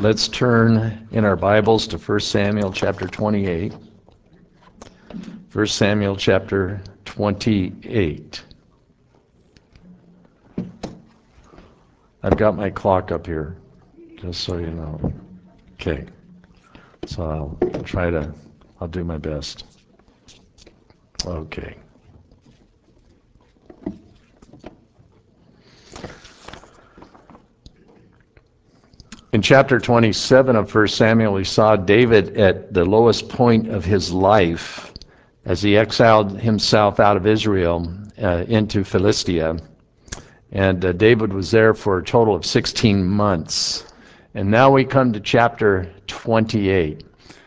Let's turn in our Bibles to 1 Samuel chapter 28. 1 Samuel chapter 28. I've got my clock up here, just so you know. Okay, so I'll do my best. Okay. In chapter 27 of 1 Samuel, we saw David at the lowest point of his life as he exiled himself out of Israel into Philistia. And David was there for a total of 16 months. And now we come to chapter 28.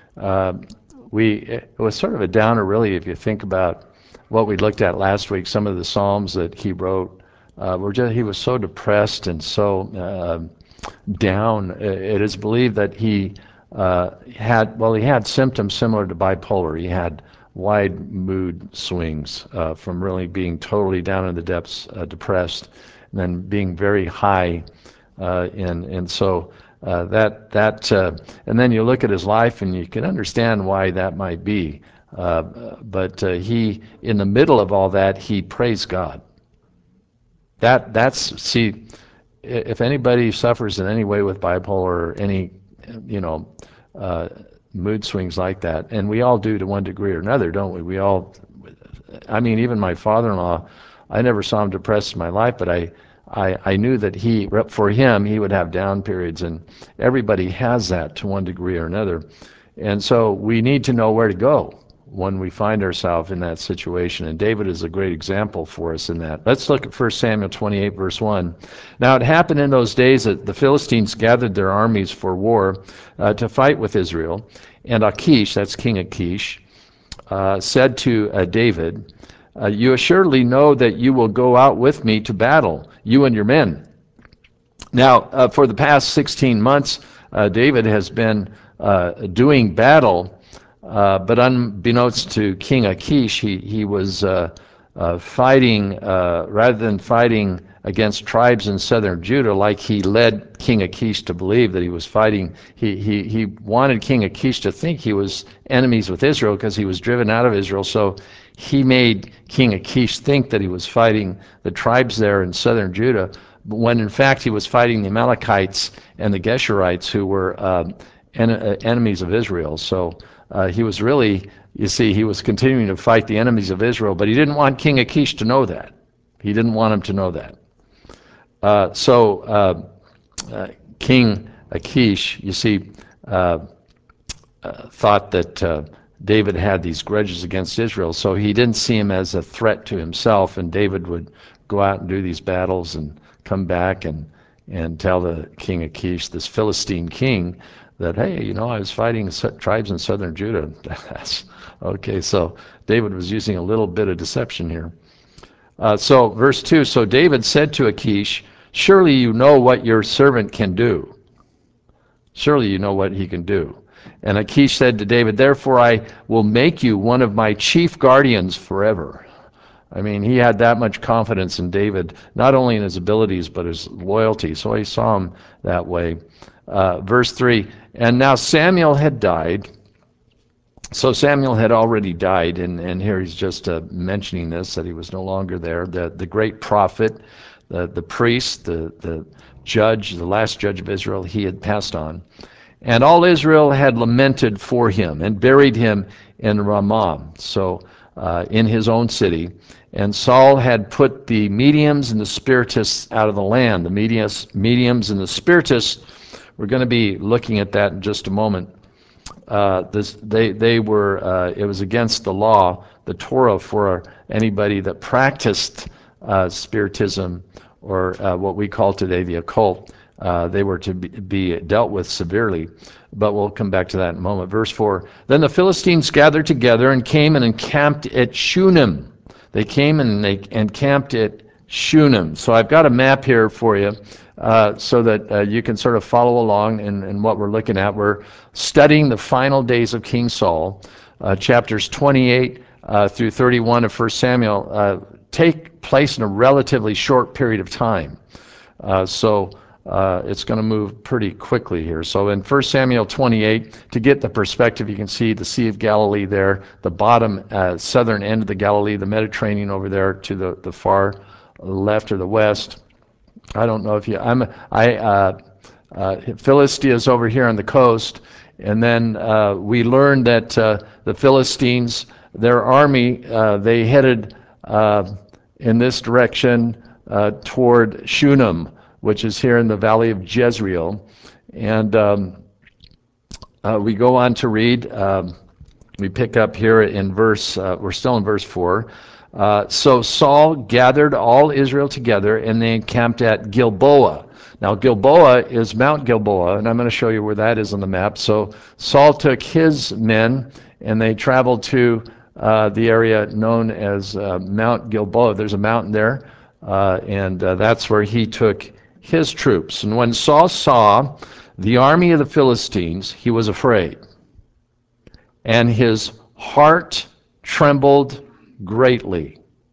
It was sort of a downer, really, if you think about what we looked at last week. Some of the Psalms that he wrote, he was so depressed and so down. It is believed that he had symptoms similar to bipolar. He had wide mood swings from really being totally down in the depths, depressed, and then being very high, and so and then you look at his life and you can understand why that might be. But he, in the middle of all that, he praised God. See, if anybody suffers in any way with bipolar or any, mood swings like that, and we all do to one degree or another, don't we? Even my father-in-law, I never saw him depressed in my life, but I knew that for him, he would have down periods, and everybody has that to one degree or another. And so we need to know where to go when we find ourselves in that situation. And David is a great example for us in that. Let's look at 1 Samuel 28, verse 1. Now it happened in those days that the Philistines gathered their armies for war to fight with Israel. And Achish, that's King Achish, said to David, you assuredly know that you will go out with me to battle, you and your men. Now, for the past 16 months, David has been doing battle, but unbeknownst to King Achish, he was fighting, rather than fighting against tribes in southern Judah, like he led King Achish to believe that he was fighting. He wanted King Achish to think he was enemies with Israel because he was driven out of Israel. So he made King Achish think that he was fighting the tribes there in southern Judah, when in fact he was fighting the Amalekites and the Geshurites, who were enemies of Israel. So he was really, he was continuing to fight the enemies of Israel, but he didn't want King Achish to know that. He didn't want him to know that. King Achish, thought that David had these grudges against Israel, so he didn't see him as a threat to himself, and David would go out and do these battles and come back and tell the King Achish, this Philistine king, that, hey, I was fighting tribes in southern Judah. Okay, so David was using a little bit of deception here. So verse 2, so David said to Achish, surely you know what your servant can do. Surely you know what he can do. And Achish said to David, therefore I will make you one of my chief guardians forever. He had that much confidence in David, not only in his abilities, but his loyalty. So he saw him that way. Verse 3, and now Samuel had died. So Samuel had already died, and here he's just mentioning this, that he was no longer there. The great prophet, the priest, the judge, the last judge of Israel, he had passed on. And all Israel had lamented for him and buried him in Ramah, so in his own city. And Saul had put the mediums and the spiritists out of the land. The mediums and the spiritists, we're going to be looking at that in just a moment. It was against the law, the Torah, for anybody that practiced spiritism, or what we call today the occult. They were to be dealt with severely, but we'll come back to that in a moment. Verse 4, then the Philistines gathered together and came and encamped at Shunem. They came and they encamped at Shunem. So I've got a map here for you, so that you can sort of follow along in what we're looking at. We're studying the final days of King Saul. Chapters 28 through 31 of 1 Samuel take place in a relatively short period of time. So it's going to move pretty quickly here. So in 1 Samuel 28, to get the perspective, you can see the Sea of Galilee there, the bottom southern end of the Galilee, the Mediterranean over there to the far left or the west. I don't know if you, Philistia is over here on the coast, and then we learned that the Philistines, their army, they headed in this direction toward Shunem, which is here in the valley of Jezreel. And we go on to read, we pick up here in verse, we're still in verse 4. So Saul gathered all Israel together, and they encamped at Gilboa. Now Gilboa is Mount Gilboa, and I'm going to show you where that is on the map. So Saul took his men, and they traveled to the area known as Mount Gilboa. There's a mountain there, and that's where he took his troops. And when Saul saw the army of the Philistines, he was afraid, and his heart trembled greatly.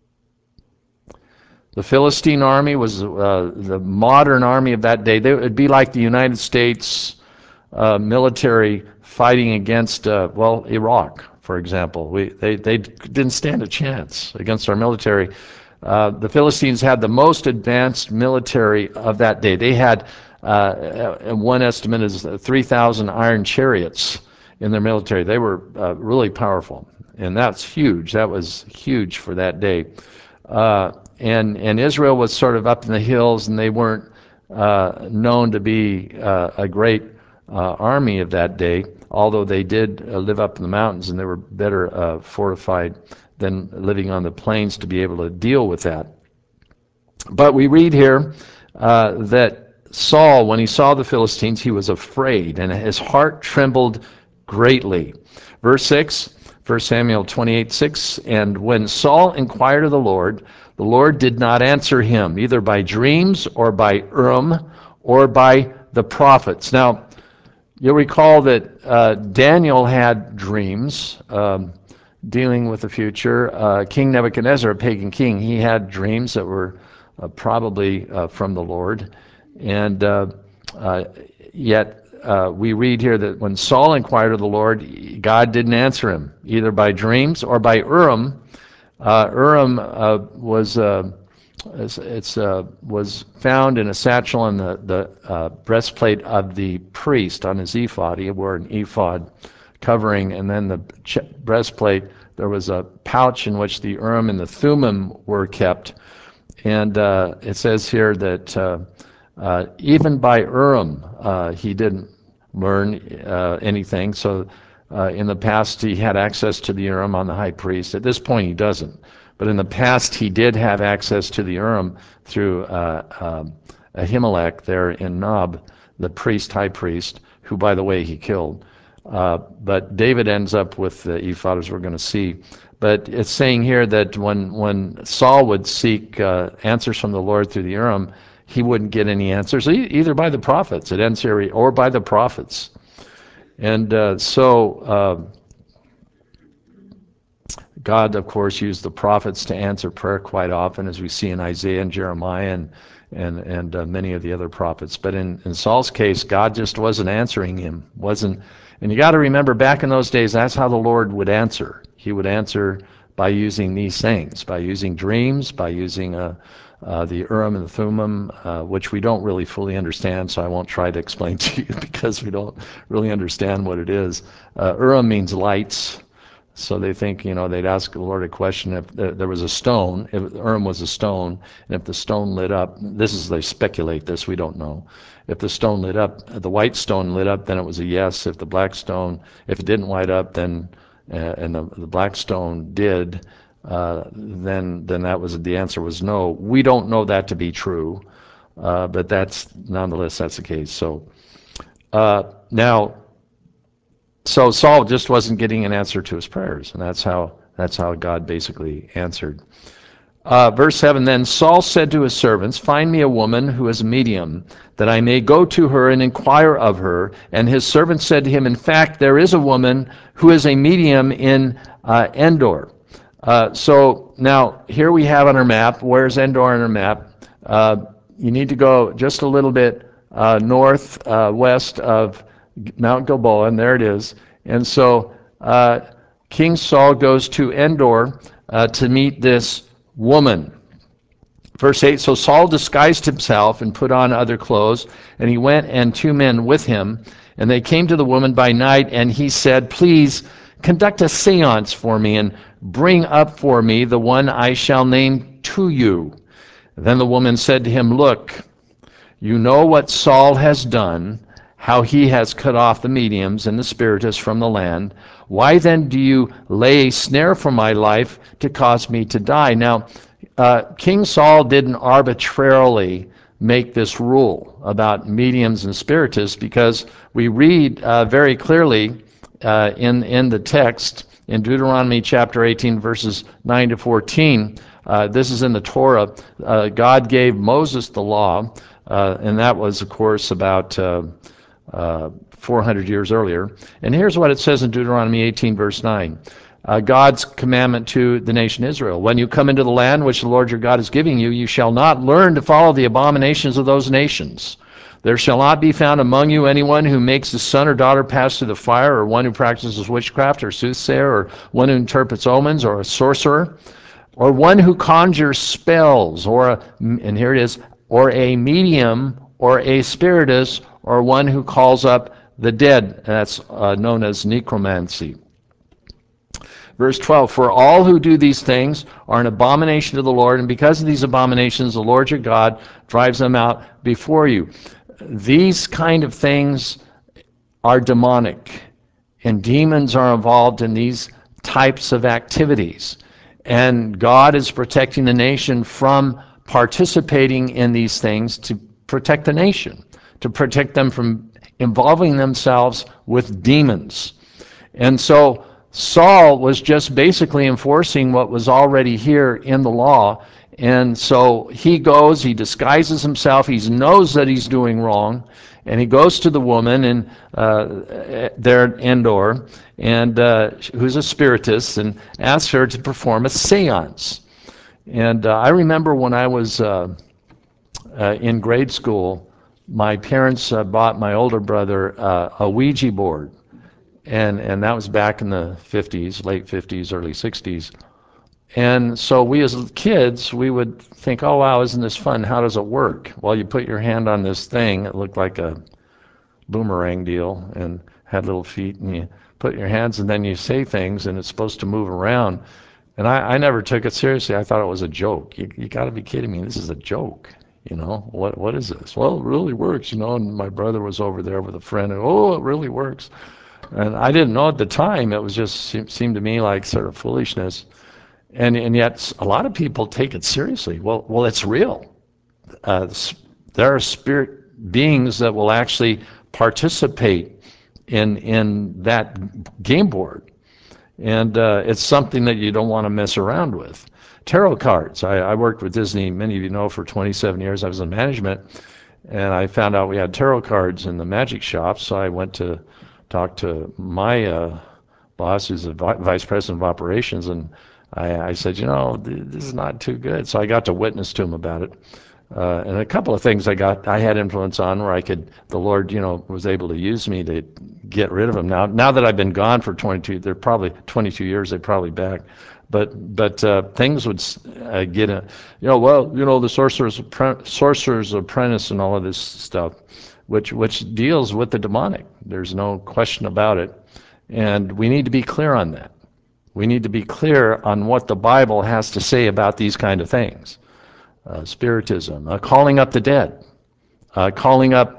The Philistine army was the modern army of that day. It would be like the United States military fighting against, Iraq, for example. They didn't stand a chance against our military. The Philistines had the most advanced military of that day. They had, one estimate is 3,000 iron chariots in their military. They were really powerful, and that's huge. That was huge for that day. And Israel was sort of up in the hills, and they weren't known to be a great army of that day, although they did live up in the mountains, and they were better fortified than living on the plains to be able to deal with that. But we read here that Saul, when he saw the Philistines, he was afraid, and his heart trembled greatly. Verse 6, 1 Samuel 28:6, and when Saul inquired of the Lord did not answer him, either by dreams or by Urim or by the prophets. Now, you'll recall that Daniel had dreams dealing with the future. King Nebuchadnezzar, a pagan king, he had dreams that were probably from the Lord. And yet we read here that when Saul inquired of the Lord, God didn't answer him, either by dreams or by Urim. Urim was found in a satchel on the breastplate of the priest on his ephod. He wore an ephod covering, and then the breastplate, there was a pouch in which the Urim and the Thummim were kept. And it says here that even by Urim he didn't learn anything. So in the past he had access to the Urim on the high priest. At this point he doesn't. But in the past he did have access to the Urim through Ahimelech there in Nob, the high priest, who, by the way, he killed. But David ends up with the ephod, as we're going to see. But it's saying here that when Saul would seek answers from the Lord through the Urim, he wouldn't get any answers, either by the prophets, it ends here, or by the prophets. And God, of course, used the prophets to answer prayer quite often, as we see in Isaiah and Jeremiah and many of the other prophets. But in Saul's case, God just wasn't answering him. And you got to remember, back in those days, that's how the Lord would answer. He would answer by using these things, by using dreams, by using the Urim and the Thummim, which we don't really fully understand, so I won't try to explain to you because we don't really understand what it is. Urim means lights. So they think, they'd ask the Lord a question if there was a stone, if Urim was a stone, and if the stone lit up, they speculate this, we don't know. If the stone lit up, the white stone lit up, then it was a yes. If the black stone, if it didn't light up, then, and the black stone did, then the answer was no. We don't know that to be true, but nonetheless, that's the case. So So Saul just wasn't getting an answer to his prayers, and that's how God basically answered. Verse 7, then Saul said to his servants, find me a woman who is a medium, that I may go to her and inquire of her. And his servants said to him, in fact, there is a woman who is a medium in Endor. So now here we have on our map, where's Endor on our map? You need to go just a little bit northwest of Mount Gilboa, and there it is. And so King Saul goes to Endor to meet this woman. Verse 8, so Saul disguised himself and put on other clothes, and he went and 2 men with him. And they came to the woman by night, and he said, please conduct a seance for me and bring up for me the one I shall name to you. Then the woman said to him, look, you know what Saul has done, how he has cut off the mediums and the spiritists from the land. Why then do you lay a snare for my life to cause me to die? Now, King Saul didn't arbitrarily make this rule about mediums and spiritists, because we read very clearly in the text in Deuteronomy chapter 18, verses 9 to 14. This is in the Torah. God gave Moses the law, and that was, of course, about 400 years earlier. And here's what it says in Deuteronomy 18, verse 9. God's commandment to the nation Israel. When you come into the land which the Lord your God is giving you, you shall not learn to follow the abominations of those nations. There shall not be found among you anyone who makes his son or daughter pass through the fire, or one who practices witchcraft, or soothsayer, or one who interprets omens, or a sorcerer, or one who conjures spells, and here it is, or a medium, or a spiritist, or one who calls up the dead. That's known as necromancy. Verse 12, for all who do these things are an abomination to the Lord, and because of these abominations, the Lord your God drives them out before you. These kind of things are demonic, and demons are involved in these types of activities. And God is protecting the nation from participating in these things to protect the nation, to protect them from involving themselves with demons. And so Saul was just basically enforcing what was already here in the law. And so he goes, he disguises himself, he knows that he's doing wrong, and he goes to the woman there at Endor, and who's a spiritist, and asks her to perform a seance. And I remember when I was in grade school, my parents bought my older brother a Ouija board. And that was back in the 50s, late 50s, early 60s. And so we as kids, we would think, oh, wow, isn't this fun? How does it work? Well, you put your hand on this thing. It looked like a boomerang deal and had little feet. And you put your hands, and then you say things, and it's supposed to move around. And I never took it seriously. I thought it was a joke. You got to be kidding me. This is a joke. What is this? Well, it really works, And my brother was over there with a friend, and, oh, it really works. And I didn't know at the time. It was just seemed to me like sort of foolishness. And yet a lot of people take it seriously. Well, it's real. There are spirit beings that will actually participate in that game board. And it's something that you don't want to mess around with. Tarot cards. I worked with Disney, many of you know, for 27 years. I was in management, and I found out we had tarot cards in the magic shop, so I went to talk to my boss, who's the vice president of operations, and I said, this is not too good. So I got to witness to him about it. And a couple of things I had influence on where the Lord, was able to use me to get rid of them. Now that I've been gone for 22, they're probably 22 years, they're probably back. But things would get the sorcerer's apprentice and all of this stuff, which deals with the demonic. There's no question about it. And we need to be clear on that. We need to be clear on what the Bible has to say about these kind of things. Spiritism, calling up the dead, calling up,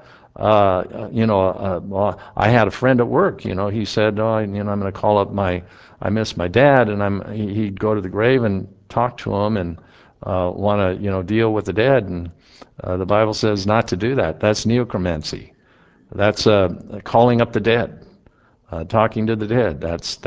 well, I had a friend at work, he said, I'm going to call up I miss my dad, and he'd go to the grave and talk to him and want to, deal with the dead. And the Bible says not to do that. That's necromancy. That's calling up the dead, talking to the dead. That's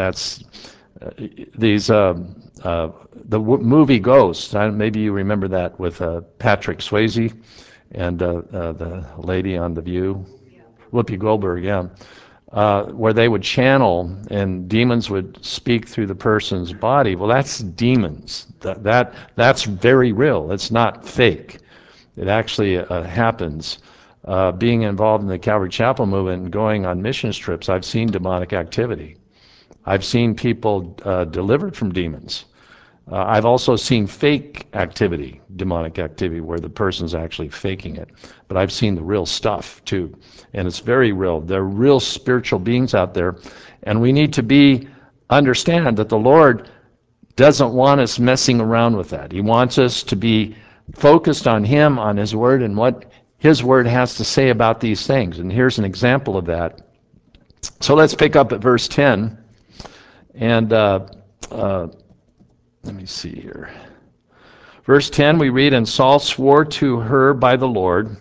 the movie Ghost. Maybe you remember that with Patrick Swayze and the lady on The View, Whoopi Goldberg, yeah, where they would channel and demons would speak through the person's body. Well, that's demons. That's very real. It's not fake. It actually happens. being involved in the Calvary Chapel movement and going on mission trips, I've seen demonic activity. I've seen people delivered from demons. I've also seen fake activity, demonic activity, where the person's actually faking it. But I've seen the real stuff too, and it's very real. There are real spiritual beings out there, and we need to understand that the Lord doesn't want us messing around with that. He wants us to be focused on Him, on His Word, and what His Word has to say about these things. And here's an example of that. So let's pick up at verse 10. And let me see here. Verse 10, we read, "And Saul swore to her by the Lord,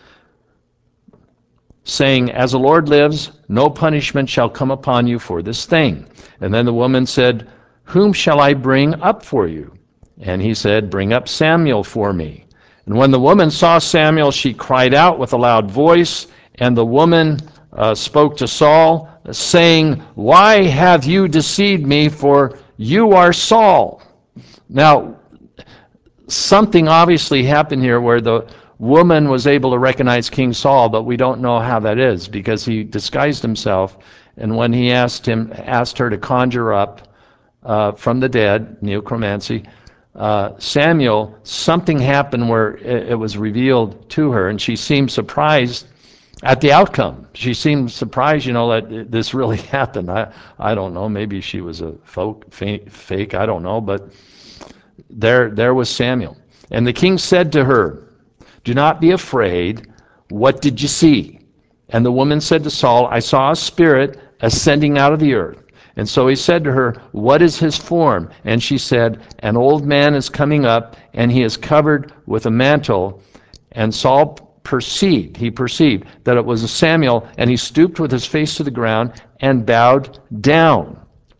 saying, As the Lord lives, no punishment shall come upon you for this thing. And then the woman said, Whom shall I bring up for you? And he said, Bring up Samuel for me. And when the woman saw Samuel, she cried out with a loud voice, and the woman spoke to Saul, saying, Why have you deceived me, for you are Saul? Now, something obviously happened here where the woman was able to recognize King Saul, but we don't know how that is because he disguised himself. And when he asked her to conjure up from the dead, neocromancy, Samuel, something happened where it was revealed to her, and she seemed surprised at the outcome. She seemed surprised, that this really happened. I don't know. Maybe she was a fake. I don't know, but there was Samuel. And the king said to her, Do not be afraid. What did you see? And the woman said to Saul, I saw a spirit ascending out of the earth. And so he said to her, What is his form? And she said, An old man is coming up, and he is covered with a mantle. And Saul perceived that it was Samuel, and he stooped with his face to the ground and bowed down.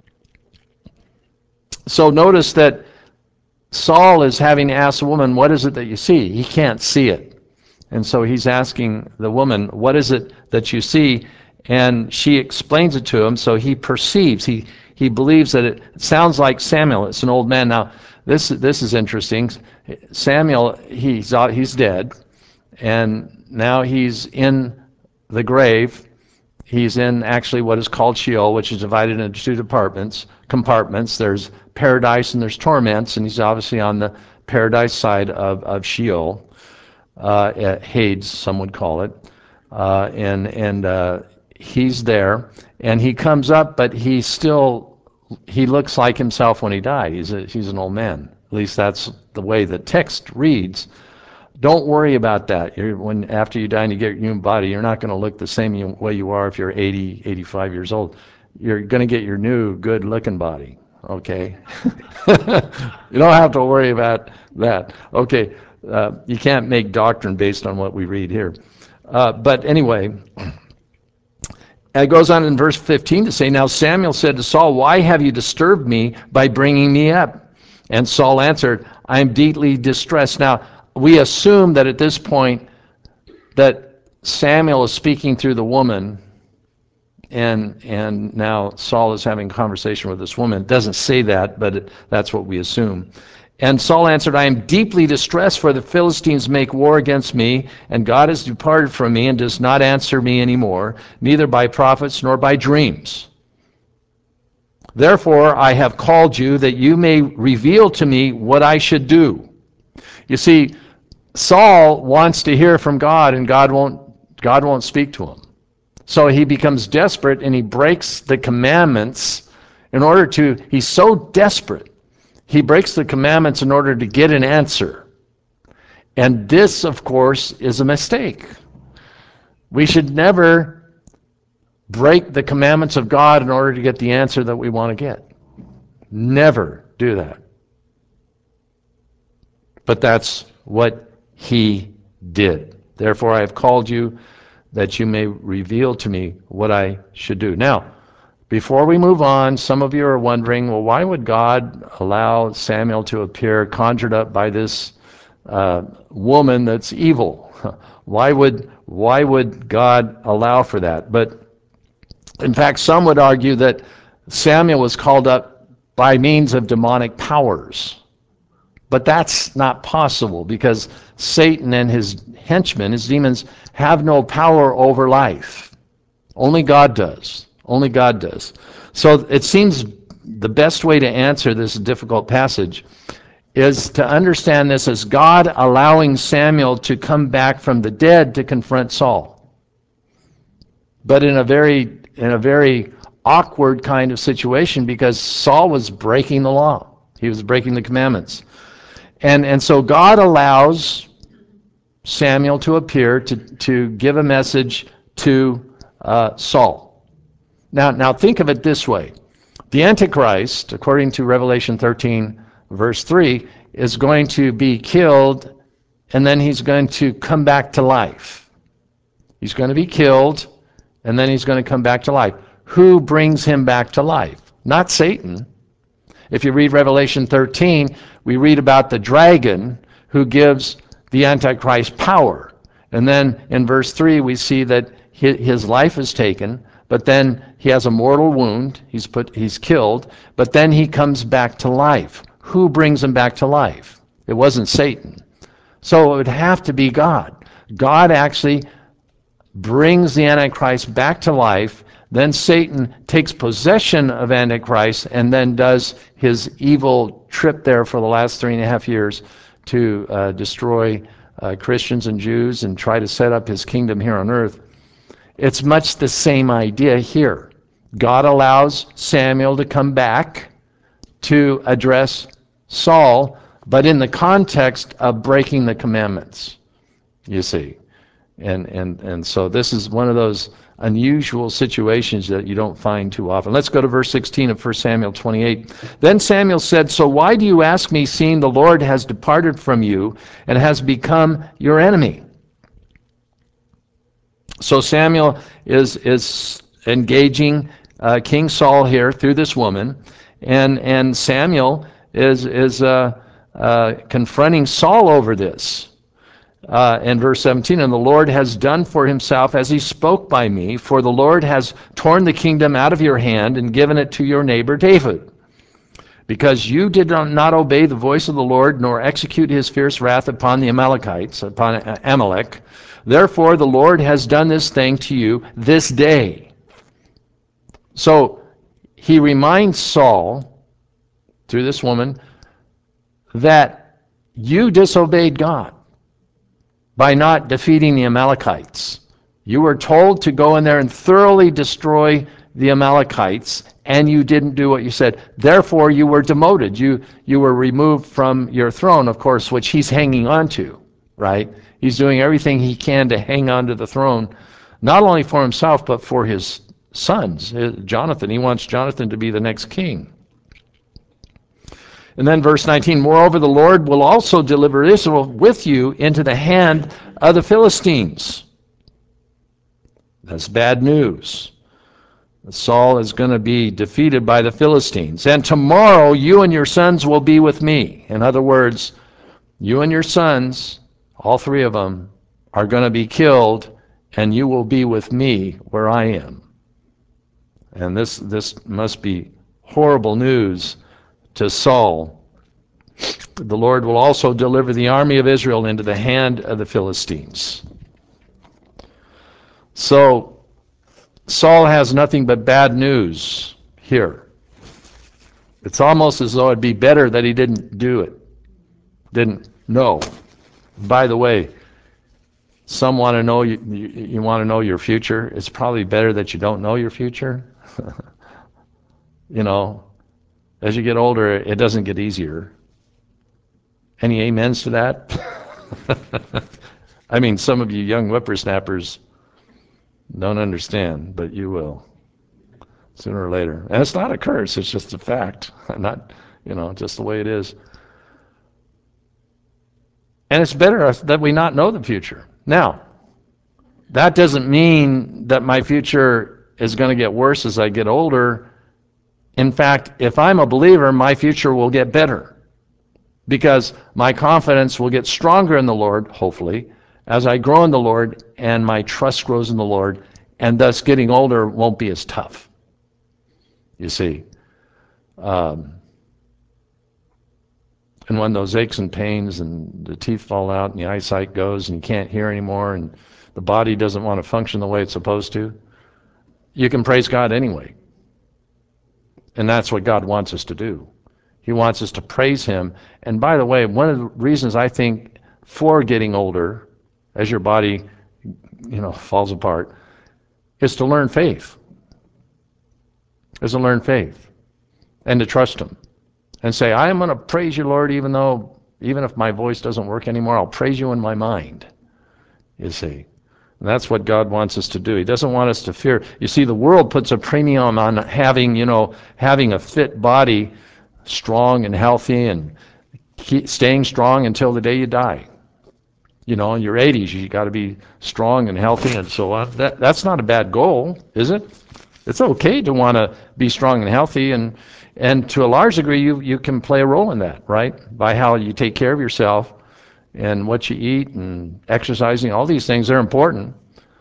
So notice that Saul is having to ask the woman, what is it that you see? He can't see it. And so he's asking the woman, what is it that you see? And she explains it to him, so he perceives. He believes that it sounds like Samuel. It's an old man. Now, this is interesting. Samuel, he's dead, and now he's in the grave. He's in actually what is called Sheol, which is divided into two compartments. There's paradise and there's torments, and he's obviously on the paradise side of Sheol, Hades, some would call it, and he's there, and he comes up, but he looks like himself when he died. He's an old man. At least that's the way the text reads. Don't worry about that. After you die and you get your new body, you're not going to look the same way you are if you're 80, 85 years old. You're going to get your new, good-looking body, okay? You don't have to worry about that. Okay, you can't make doctrine based on what we read here. But anyway, it goes on in verse 15 to say, Now Samuel said to Saul, Why have you disturbed me by bringing me up? And Saul answered, I am deeply distressed. Now, we assume that at this point that Samuel is speaking through the woman, and now Saul is having a conversation with this woman. It doesn't say that, but that's what we assume. And Saul answered, I am deeply distressed, for the Philistines make war against me, and God has departed from me and does not answer me anymore, neither by prophets nor by dreams. Therefore I have called you, that you may reveal to me what I should do. You see, Saul wants to hear from God, and God won't speak to him. So he becomes desperate, and he breaks the commandments he's so desperate, he breaks the commandments in order to get an answer. And this, of course, is a mistake. We should never break the commandments of God in order to get the answer that we want to get. Never do that. But that's what he did. Therefore I have called you, that you may reveal to me what I should do. Now, before we move on, some of you are wondering, well, why would God allow Samuel to appear conjured up by this woman that's evil? Why would God allow for that? But in fact, some would argue that Samuel was called up by means of demonic powers. But that's not possible because Satan and his henchmen, his demons, have no power over life. Only God does. Only God does. So it seems the best way to answer this difficult passage is to understand this as God allowing Samuel to come back from the dead to confront Saul. But in a very awkward kind of situation because Saul was breaking the law. He was breaking the commandments. And so God allows Samuel to appear to give a message to Saul. Now think of it this way. The Antichrist, according to Revelation 13, verse 3, is going to be killed, and then he's going to come back to life. He's going to be killed, and then he's going to come back to life. Who brings him back to life? Not Satan. If you read Revelation 13, we read about the dragon who gives the Antichrist power. And then in verse 3, we see that his life is taken, but then he has a mortal wound. He's killed, but then he comes back to life. Who brings him back to life? It wasn't Satan. So it would have to be God. God actually brings the Antichrist back to life. Then Satan takes possession of Antichrist and then does his evil trip there for the last 3.5 years to destroy Christians and Jews and try to set up his kingdom here on earth. It's much the same idea here. God allows Samuel to come back to address Saul, but in the context of breaking the commandments, you see. And so this is one of those unusual situations that you don't find too often. Let's go to verse 16 of 1 Samuel 28. Then Samuel said, "So why do you ask me, seeing the Lord has departed from you and has become your enemy?" So Samuel is engaging King Saul here through this woman, and Samuel is confronting Saul over this. In verse 17, "And the Lord has done for himself as he spoke by me, for the Lord has torn the kingdom out of your hand and given it to your neighbor David. Because you did not obey the voice of the Lord, nor execute his fierce wrath upon the Amalekites, upon Amalek, therefore the Lord has done this thing to you this day." So he reminds Saul, through this woman, that you disobeyed God by not defeating the Amalekites. You were told to go in there and thoroughly destroy the Amalekites, and you didn't do what you said. Therefore, you were demoted. You were removed from your throne, of course, which he's hanging on to, right? He's doing everything he can to hang on to the throne, not only for himself, but for his sons, Jonathan. He wants Jonathan to be the next king. And then verse 19, "Moreover, the Lord will also deliver Israel with you into the hand of the Philistines." That's bad news. Saul is going to be defeated by the Philistines. "And tomorrow you and your sons will be with me." In other words, you and your sons, all three of them, are going to be killed, and you will be with me where I am. And this must be horrible news to Saul. "The Lord will also deliver the army of Israel into the hand of the Philistines." So Saul has nothing but bad news here. It's almost as though it'd be better that he didn't do it, didn't know. By the way, some want to know you want to know your future. It's probably better that you don't know your future. You know, as you get older, it doesn't get easier. Any amens to that? I mean, some of you young whippersnappers don't understand, but you will sooner or later. And it's not a curse, it's just a fact. Not, just the way it is. And it's better that we not know the future. Now, that doesn't mean that my future is going to get worse as I get older. In fact, if I'm a believer, my future will get better because my confidence will get stronger in the Lord, hopefully, as I grow in the Lord and my trust grows in the Lord, and thus getting older won't be as tough. You see. And when those aches and pains and the teeth fall out and the eyesight goes and you can't hear anymore and the body doesn't want to function the way it's supposed to, you can praise God anyway. And that's what God wants us to do. He wants us to praise him. And by the way, one of the reasons I think for getting older, as your body, falls apart, is to learn faith. Is to learn faith and to trust him. And say, I am going to praise you, Lord, even if my voice doesn't work anymore, I'll praise you in my mind, you see. And that's what God wants us to do. He doesn't want us to fear. You see, the world puts a premium on having a fit body, strong and healthy, and staying strong until the day you die. In your 80s, you got to be strong and healthy and so on. That's not a bad goal, is it? It's okay to want to be strong and healthy, and to a large degree, you can play a role in that, right? By how you take care of yourself and what you eat and exercising, all these things are important.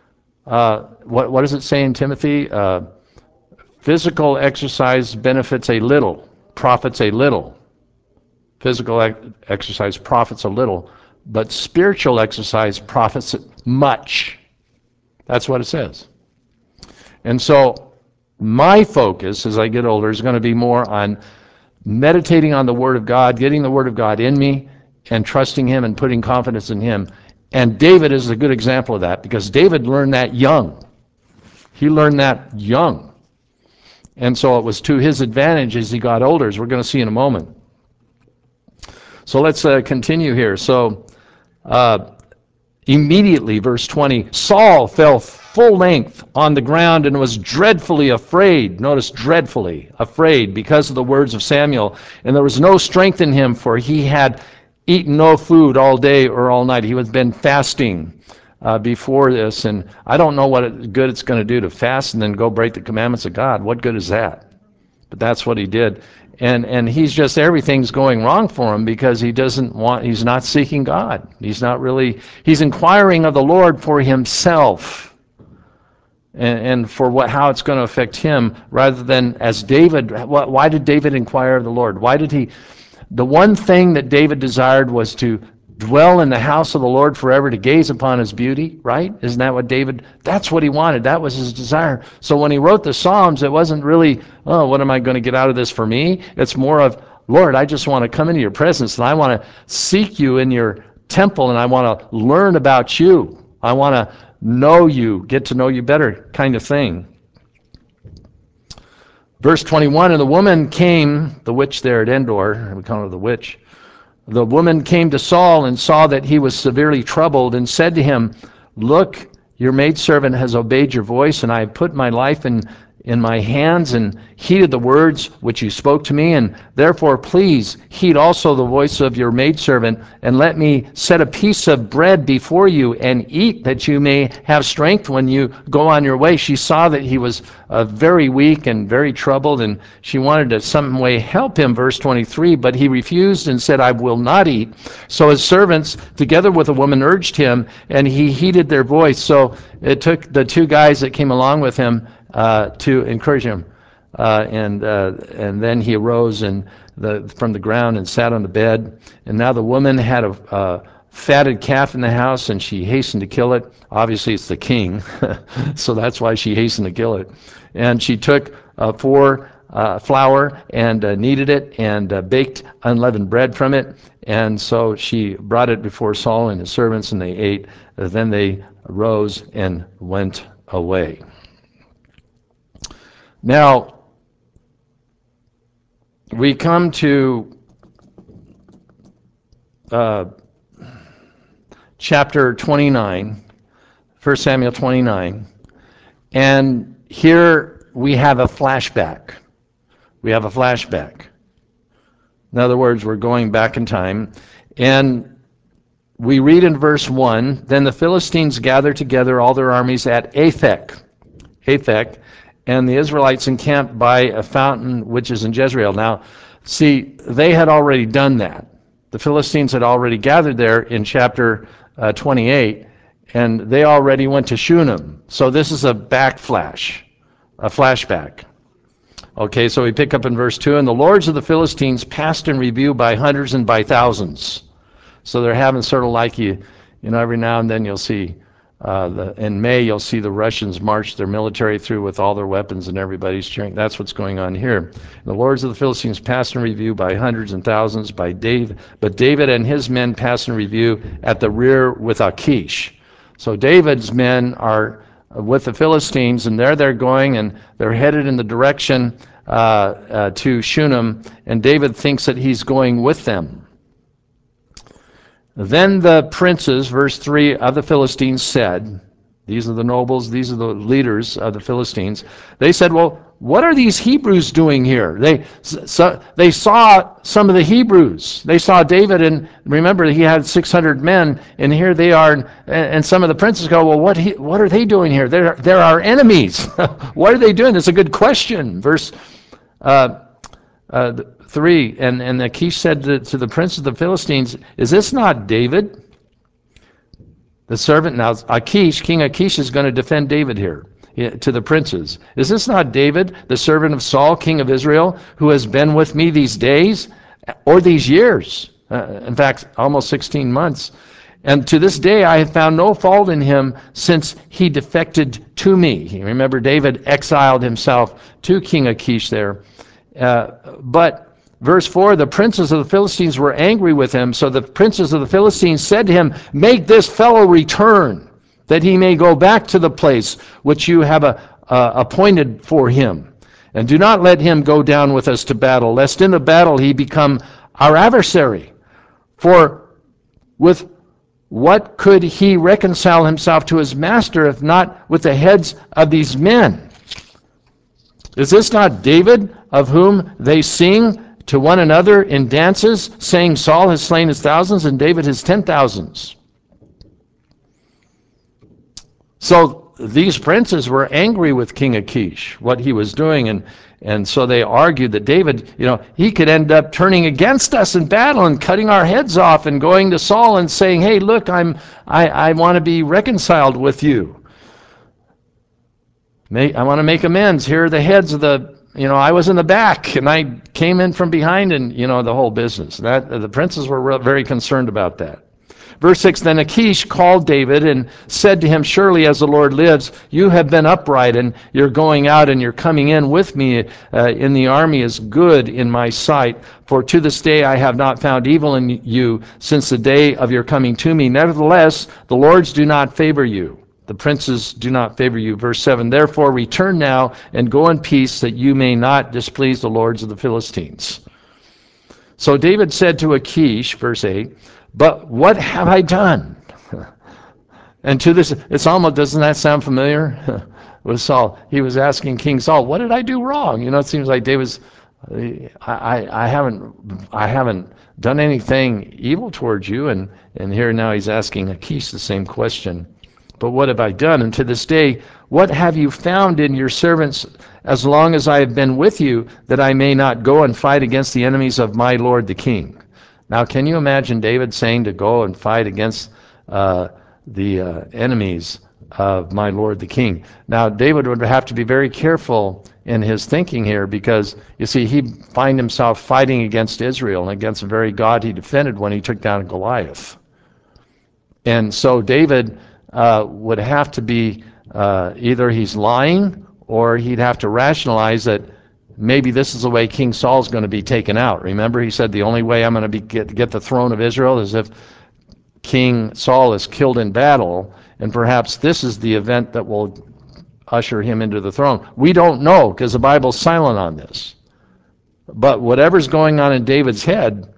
What does it say in Timothy? Physical exercise benefits a little, profits a little. Physical exercise profits a little, but spiritual exercise profits much. That's what it says. And so my focus as I get older is going to be more on meditating on the Word of God, getting the Word of God in me, and trusting him and putting confidence in him. And David is a good example of that, because David learned that young. He learned that young. And so it was to his advantage as he got older, as we're going to see in a moment. So let's continue here. So immediately, verse 20, Saul fell full length on the ground and was dreadfully afraid. Notice, dreadfully afraid, because of the words of Samuel. And there was no strength in him, for he had eaten no food all day or all night. He had been fasting before this. And I don't know what good it's going to do to fast and then go break the commandments of God. What good is that? But that's what he did. And he's just, everything's going wrong for him, because he's not seeking God. He's inquiring of the Lord for himself and for how it's going to affect him, rather than as David. Why did David inquire of the Lord? The one thing that David desired was to dwell in the house of the Lord forever, to gaze upon his beauty, right? Isn't that what that's what he wanted. That was his desire. So when he wrote the Psalms, it wasn't really, what am I going to get out of this for me? It's more of, Lord, I just want to come into your presence, and I want to seek you in your temple, and I want to learn about you. I want to know you, get to know you better, kind of thing. Verse 21, and the woman came, the witch there at Endor, we call her the witch. The woman came to Saul and saw that he was severely troubled, and said to him, Look, your maidservant has obeyed your voice, and I have put my life in my hands and heeded the words which you spoke to me, and therefore please heed also the voice of your maidservant, and let me set a piece of bread before you and eat, that you may have strength when you go on your way. She saw that he was very weak and very troubled, and she wanted to some way help him, verse 23, but he refused and said, I will not eat. So his servants, together with a woman, urged him, and he heeded their voice. So it took the two guys that came along with him to encourage him, and then he arose from the ground and sat on the bed. And now the woman had a fatted calf in the house, and she hastened to kill it. Obviously, it's the king, so that's why she hastened to kill it. And she took flour and kneaded it and baked unleavened bread from it. And so she brought it before Saul and his servants, and they ate. Then they rose and went away. Now, we come to chapter 29, 1 Samuel 29, and here we have a flashback. In other words, we're going back in time, and we read in verse 1, Then the Philistines gathered together all their armies at Aphek, and the Israelites encamped by a fountain which is in Jezreel. Now, see, they had already done that. The Philistines had already gathered there in chapter 28, and they already went to Shunem. So this is a flashback. Okay, so we pick up in verse 2, and the lords of the Philistines passed in review by hundreds and by thousands. So they're having sort of like every now and then you'll see, in May you'll see the Russians march their military through with all their weapons and everybody's cheering. That's what's going on here. The lords of the Philistines passed in review by hundreds and thousands by David, but David and his men passed in review at the rear with Achish. So David's men are with the Philistines, and there they're going, and they're headed in the direction to Shunem, and David thinks that he's going with them. Then the princes, verse 3, of the Philistines said, these are the nobles, these are the leaders of the Philistines, they said, well, what are these Hebrews doing here? They saw some of the Hebrews. They saw David, and remember he had 600 men, and here they are, and some of the princes go, well, what are they doing here? They're our enemies. What are they doing? It's a good question. Verse 3, and Achish said to the prince of the Philistines, is this not David, the servant? Now Achish, King Achish, is going to defend David here to the princes. Is this not David, the servant of Saul, king of Israel, who has been with me these days or these years? In fact, almost 16 months. And to this day I have found no fault in him since he defected to me. Remember, David exiled himself to King Achish there. But verse 4, the princes of the Philistines were angry with him, so the princes of the Philistines said to him, make this fellow return, that he may go back to the place which you have appointed for him. And do not let him go down with us to battle, lest in the battle he become our adversary. For with what could he reconcile himself to his master, if not with the heads of these men? Is this not David, of whom they sing to one another in dances, saying, Saul has slain his thousands and David his 10,000s? So these princes were angry with King Achish, what he was doing, and so they argued that David, he could end up turning against us in battle and cutting our heads off and going to Saul and saying, hey, look, I want to be reconciled with you. I want to make amends. Here are the heads of the, I was in the back and I came in from behind, and, the whole business. The princes were very concerned about that. Verse 6, then Achish called David and said to him, surely as the Lord lives, you have been upright, and you're going out and you're coming in with me in the army is good in my sight. For to this day I have not found evil in you since the day of your coming to me. Nevertheless, the lords do not favor you. The princes do not favor you. Verse 7, therefore return now and go in peace, that you may not displease the lords of the Philistines. So David said to Achish, verse 8, but what have I done? And to this, it's almost, doesn't that sound familiar? With Saul, he was asking King Saul, what did I do wrong? It seems like David's, I haven't done anything evil towards you, and here now he's asking Achish the same question. But what have I done? And to this day, what have you found in your servants as long as I have been with you, that I may not go and fight against the enemies of my lord the king? Now, can you imagine David saying to go and fight against the enemies of my lord the king? Now, David would have to be very careful in his thinking here, because, you see, he'd find himself fighting against Israel and against the very God he defended when he took down Goliath. And so David would have to be, either he's lying, or he'd have to rationalize that maybe this is the way King Saul's going to be taken out. Remember, he said the only way I'm going to get the throne of Israel is if King Saul is killed in battle, and perhaps this is the event that will usher him into the throne. We don't know, because the Bible's silent on this. But whatever's going on in David's head,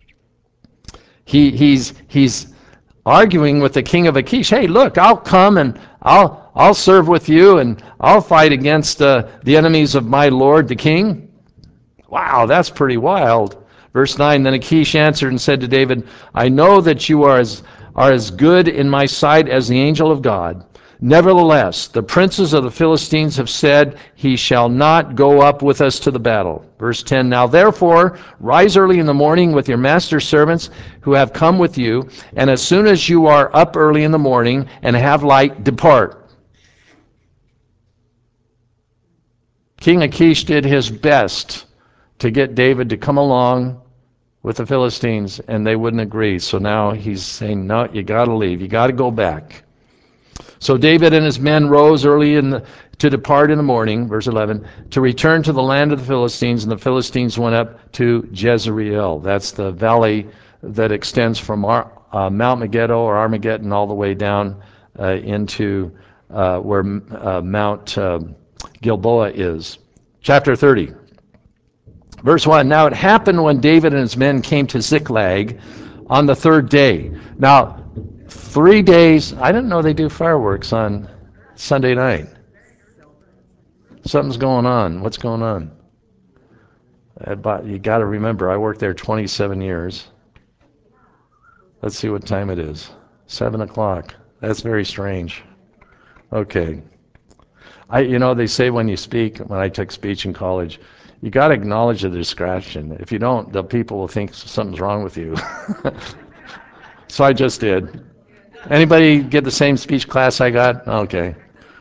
he's arguing with the king of Achish. Hey, look, I'll come and I'll serve with you, and I'll fight against the enemies of my lord the king. Wow, that's pretty wild. Verse 9, then Achish answered and said to David, I know that you are as good in my sight as the angel of God. Nevertheless, the princes of the Philistines have said, he shall not go up with us to the battle. Verse 10, now therefore, rise early in the morning with your master's servants who have come with you, and as soon as you are up early in the morning and have light, depart. King Achish did his best to get David to come along with the Philistines, and they wouldn't agree. So now he's saying, no, you got to leave. You got to go back. So David and his men rose early to depart in the morning, verse 11, to return to the land of the Philistines, and the Philistines went up to Jezreel. That's the valley that extends from Mount Megiddo or Armageddon all the way down into where Mount Gilboa is. Chapter 30. Verse 1, now it happened when David and his men came to Ziklag on the third day. Now, 3 days, I didn't know they do fireworks on Sunday night. Something's going on. What's going on? You got to remember, I worked there 27 years. Let's see what time it is. 7 o'clock. That's very strange. Okay. They say when you speak, when I took speech in college, you got to acknowledge the distraction. If you don't, the people will think something's wrong with you. So I just did. Anybody get the same speech class I got? Okay.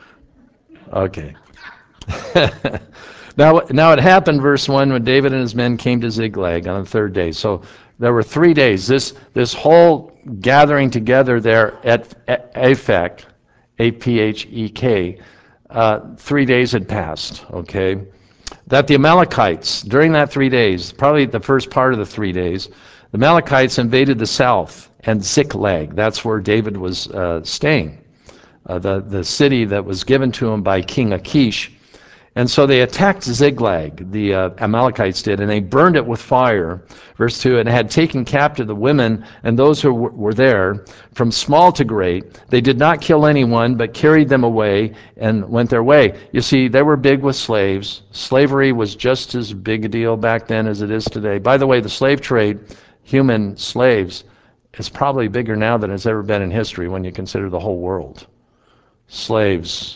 Now it happened, verse 1, when David and his men came to Ziklag on the third day. So there were 3 days. This whole gathering together there at Aphek, A-P-H-E-K, 3 days had passed, okay? That the Amalekites, during that 3 days, probably the first part of the 3 days, the Amalekites invaded the south and Ziklag. That's where David was staying, the city that was given to him by King Achish. And so they attacked Ziklag, the Amalekites did, and they burned it with fire. Verse 2, and had taken captive the women and those who were there, from small to great. They did not kill anyone, but carried them away and went their way. You see, they were big with slaves. Slavery was just as big a deal back then as it is today. By the way, the slave trade, human slaves, is probably bigger now than it's ever been in history when you consider the whole world. Slaves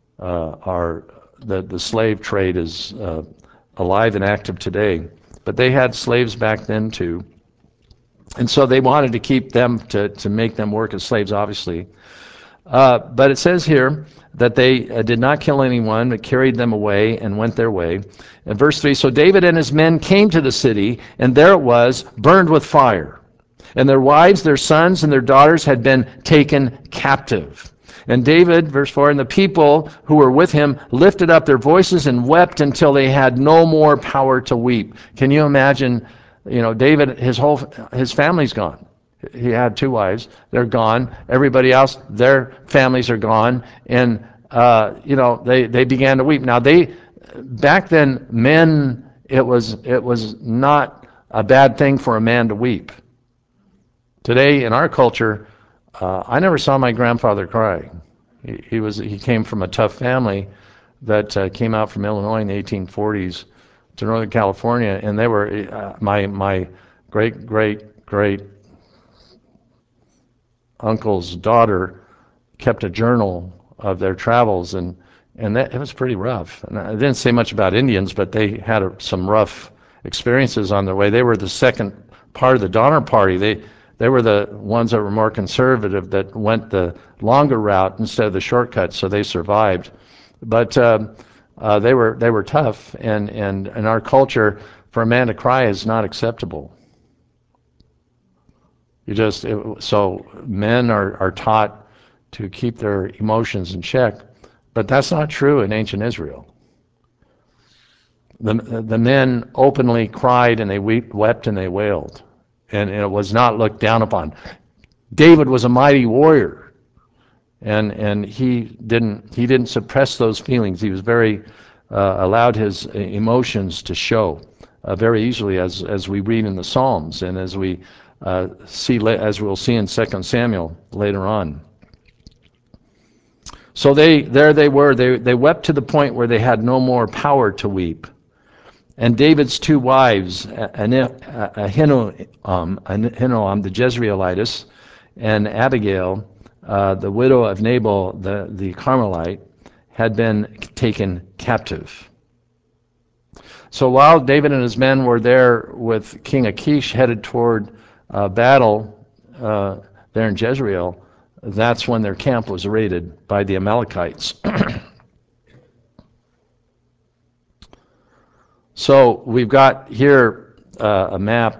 the slave trade is alive and active today, but they had slaves back then too, and so they wanted to keep them to make them work as slaves, obviously. But it says here that they did not kill anyone, but carried them away and went their way. In verse 3, so David and his men came to the city, and there it was, burned with fire, and their wives, their sons, and their daughters had been taken captive. And David, verse 4, and the people who were with him lifted up their voices and wept until they had no more power to weep. Can you imagine, David, his family's gone. He had 2 wives. They're gone. Everybody else, their families are gone. And, they began to weep. Now, back then, men, it was not a bad thing for a man to weep. Today, in our culture, I never saw my grandfather cry. He came from a tough family that came out from Illinois in the 1840s to Northern California, and they were my great uncle's daughter kept a journal of their travels, and that it was pretty rough. And I didn't say much about Indians, but they had some rough experiences on their way. They were the second part of the Donner Party. They were the ones that were more conservative, that went the longer route instead of the shortcut, so they survived. But they were tough, and in our culture, for a man to cry is not acceptable. So men are taught to keep their emotions in check, but that's not true in ancient Israel. The men openly cried, and they wept and they wailed, and it was not looked down upon. David was a mighty warrior, and he didn't suppress those feelings. He was very allowed his emotions to show very easily, as we read in the Psalms, and as we'll see in 2 Samuel later on. So they wept to the point where they had no more power to weep. And David's 2 wives, Ahinoam the Jezreelitess, and Abigail, the widow of Nabal the Carmelite, had been taken captive. So while David and his men were there with King Achish headed toward battle there in Jezreel, that's when their camp was raided by the Amalekites. So we've got here a map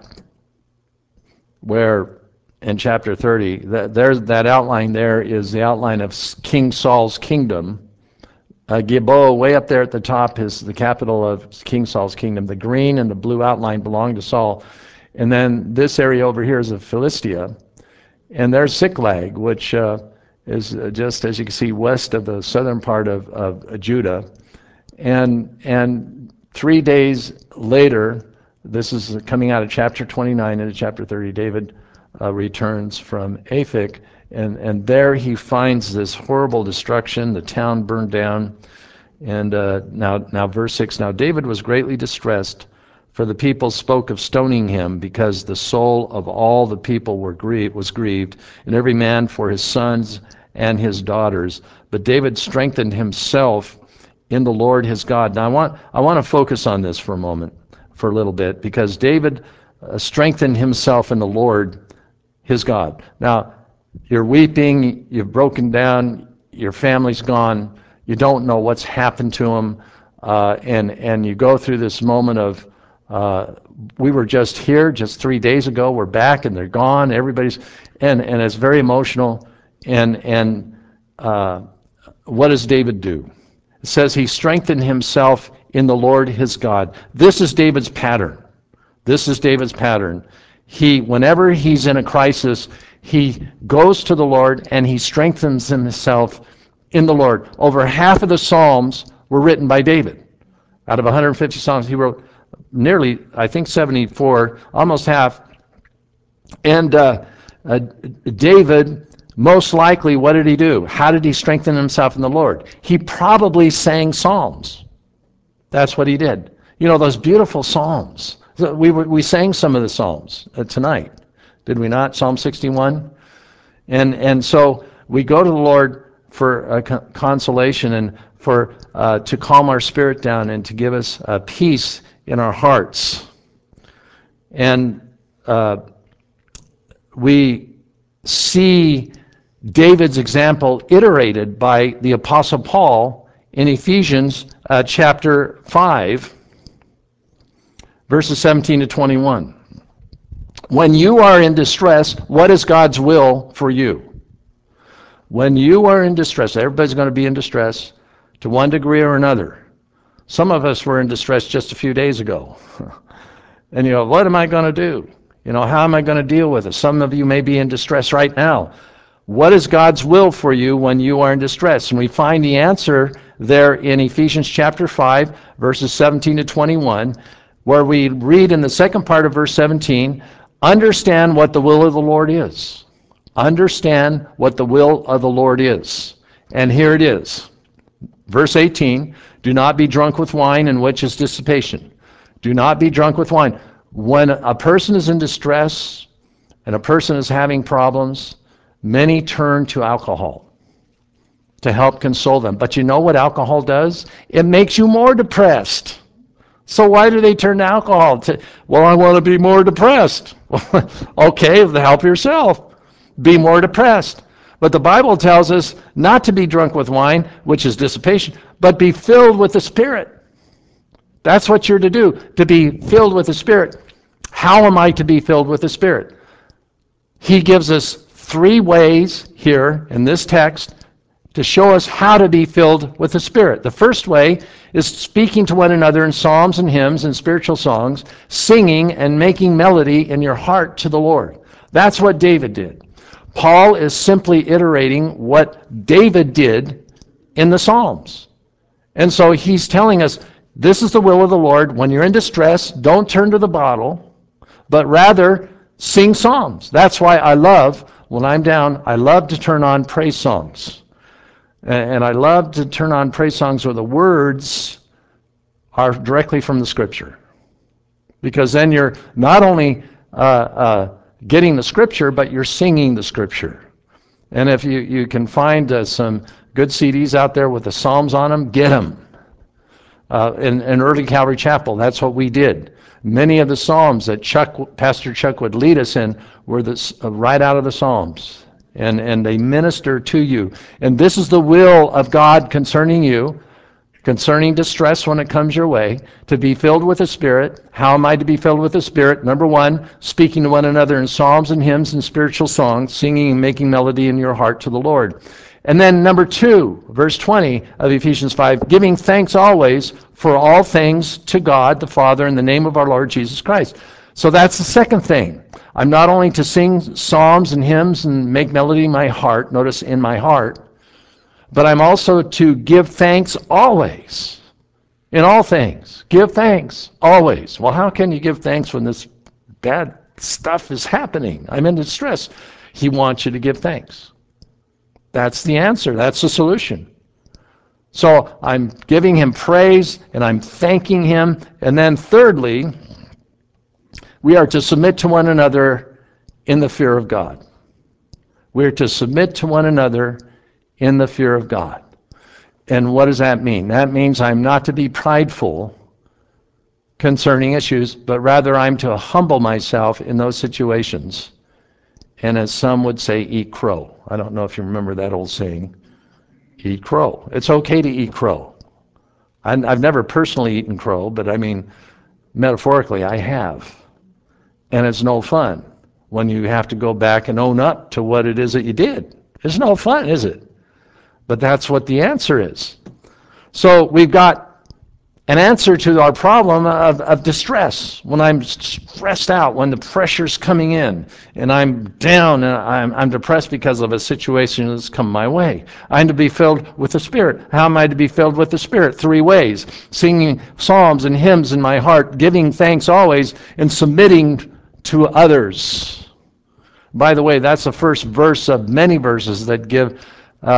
where in chapter 30, there's that outline there is the outline of King Saul's kingdom. Gilboa, way up there at the top, is the capital of King Saul's kingdom. The green and the blue outline belong to Saul. And then this area over here is of Philistia. And there's Ziklag, which is just, as you can see, west of the southern part of Judah. And 3 days later, this is coming out of chapter 29 into chapter 30, David returns from Aphek, and there he finds this horrible destruction, the town burned down. And now verse 6, now David was greatly distressed, for the people spoke of stoning him, because the soul of all the people was grieved, and every man for his sons and his daughters. But David strengthened himself in the Lord his God. Now I want to focus on this for a moment, for a little bit, because David strengthened himself in the Lord his God. Now, you're weeping, you've broken down, your family's gone, you don't know what's happened to them, and you go through this moment of, we were just here just 3 days ago, we're back and they're gone, and it's very emotional, and what does David do? It says he strengthened himself in the Lord his God. This is David's pattern. This is David's pattern. Whenever he's in a crisis, he goes to the Lord and he strengthens himself in the Lord. Over half of the Psalms were written by David. Out of 150 Psalms, he wrote nearly, I think, 74, almost half. And David, most likely, what did he do? How did he strengthen himself in the Lord? He probably sang psalms. That's what he did. You know, those beautiful psalms. We sang some of the psalms tonight, did we not? Psalm 61. And so we go to the Lord for consolation and for to calm our spirit down and to give us peace in our hearts. And we see David's example iterated by the Apostle Paul in Ephesians chapter 5, verses 17 to 21. When you are in distress, what is God's will for you? When you are in distress, everybody's going to be in distress to one degree or another. Some of us were in distress just a few days ago. And you go, what am I going to do? You know, how am I going to deal with it? Some of you may be in distress right now. What is God's will for you when you are in distress? And we find the answer there in Ephesians chapter 5, verses 17 to 21, where we read in the second part of verse 17, understand what the will of the Lord is. Understand what the will of the Lord is. And here it is. Verse 18, do not be drunk with wine, in which is dissipation. Do not be drunk with wine. When a person is in distress and a person is having problems, many turn to alcohol to help console them. But you know what alcohol does? It makes you more depressed. So why do they turn to alcohol? Well, I want to be more depressed. Okay, help yourself. Be more depressed. But the Bible tells us not to be drunk with wine, which is dissipation, but be filled with the Spirit. That's what you're to do, to be filled with the Spirit. How am I to be filled with the Spirit? He gives us 3 ways here in this text to show us how to be filled with the Spirit. The first way is speaking to one another in psalms and hymns and spiritual songs, singing and making melody in your heart to the Lord. That's what David did. Paul is simply iterating what David did in the Psalms. And so he's telling us, this is the will of the Lord. When you're in distress, don't turn to the bottle, but rather sing psalms. That's why I love, when I'm down, I love to turn on praise songs. And I love to turn on praise songs where the words are directly from the Scripture. Because then you're not only getting the Scripture, but you're singing the Scripture. And if you can find some good CDs out there with the Psalms on them, get them. In early Calvary Chapel, that's what we did. Many of the Psalms that Pastor Chuck would lead us in were right out of the Psalms. And they minister to you. And this is the will of God concerning you. concerning distress when it comes your way, to be filled with the Spirit. How am I to be filled with the Spirit? Number one, speaking to one another in psalms and hymns and spiritual songs, singing and making melody in your heart to the Lord. And then number 2, verse 20 of Ephesians 5, giving thanks always for all things to God the Father in the name of our Lord Jesus Christ. So that's the second thing. I'm not only to sing psalms and hymns and make melody in my heart, notice in my heart, but I'm also to give thanks always, in all things. Give thanks always. Well, how can you give thanks when this bad stuff is happening? I'm in distress. He wants you to give thanks. That's the answer. That's the solution. So I'm giving him praise and I'm thanking him. And then thirdly, we are to submit to one another in the fear of God. We are to submit to one another in the fear of God. And what does that mean? That means I'm not to be prideful concerning issues, but rather I'm to humble myself in those situations. And as some would say, eat crow. I don't know if you remember that old saying, eat crow. It's okay to eat crow. I've never personally eaten crow, but I mean, metaphorically, I have. And it's no fun when you have to go back and own up to what it is that you did. It's no fun, is it? But that's what the answer is. So we've got an answer to our problem of distress. When I'm stressed out, when the pressure's coming in, and I'm down, and I'm depressed because of a situation that's come my way. I'm to be filled with the Spirit. How am I to be filled with the Spirit? 3 ways. Singing psalms and hymns in my heart, giving thanks always, and submitting to others. By the way, that's the first verse of many verses that give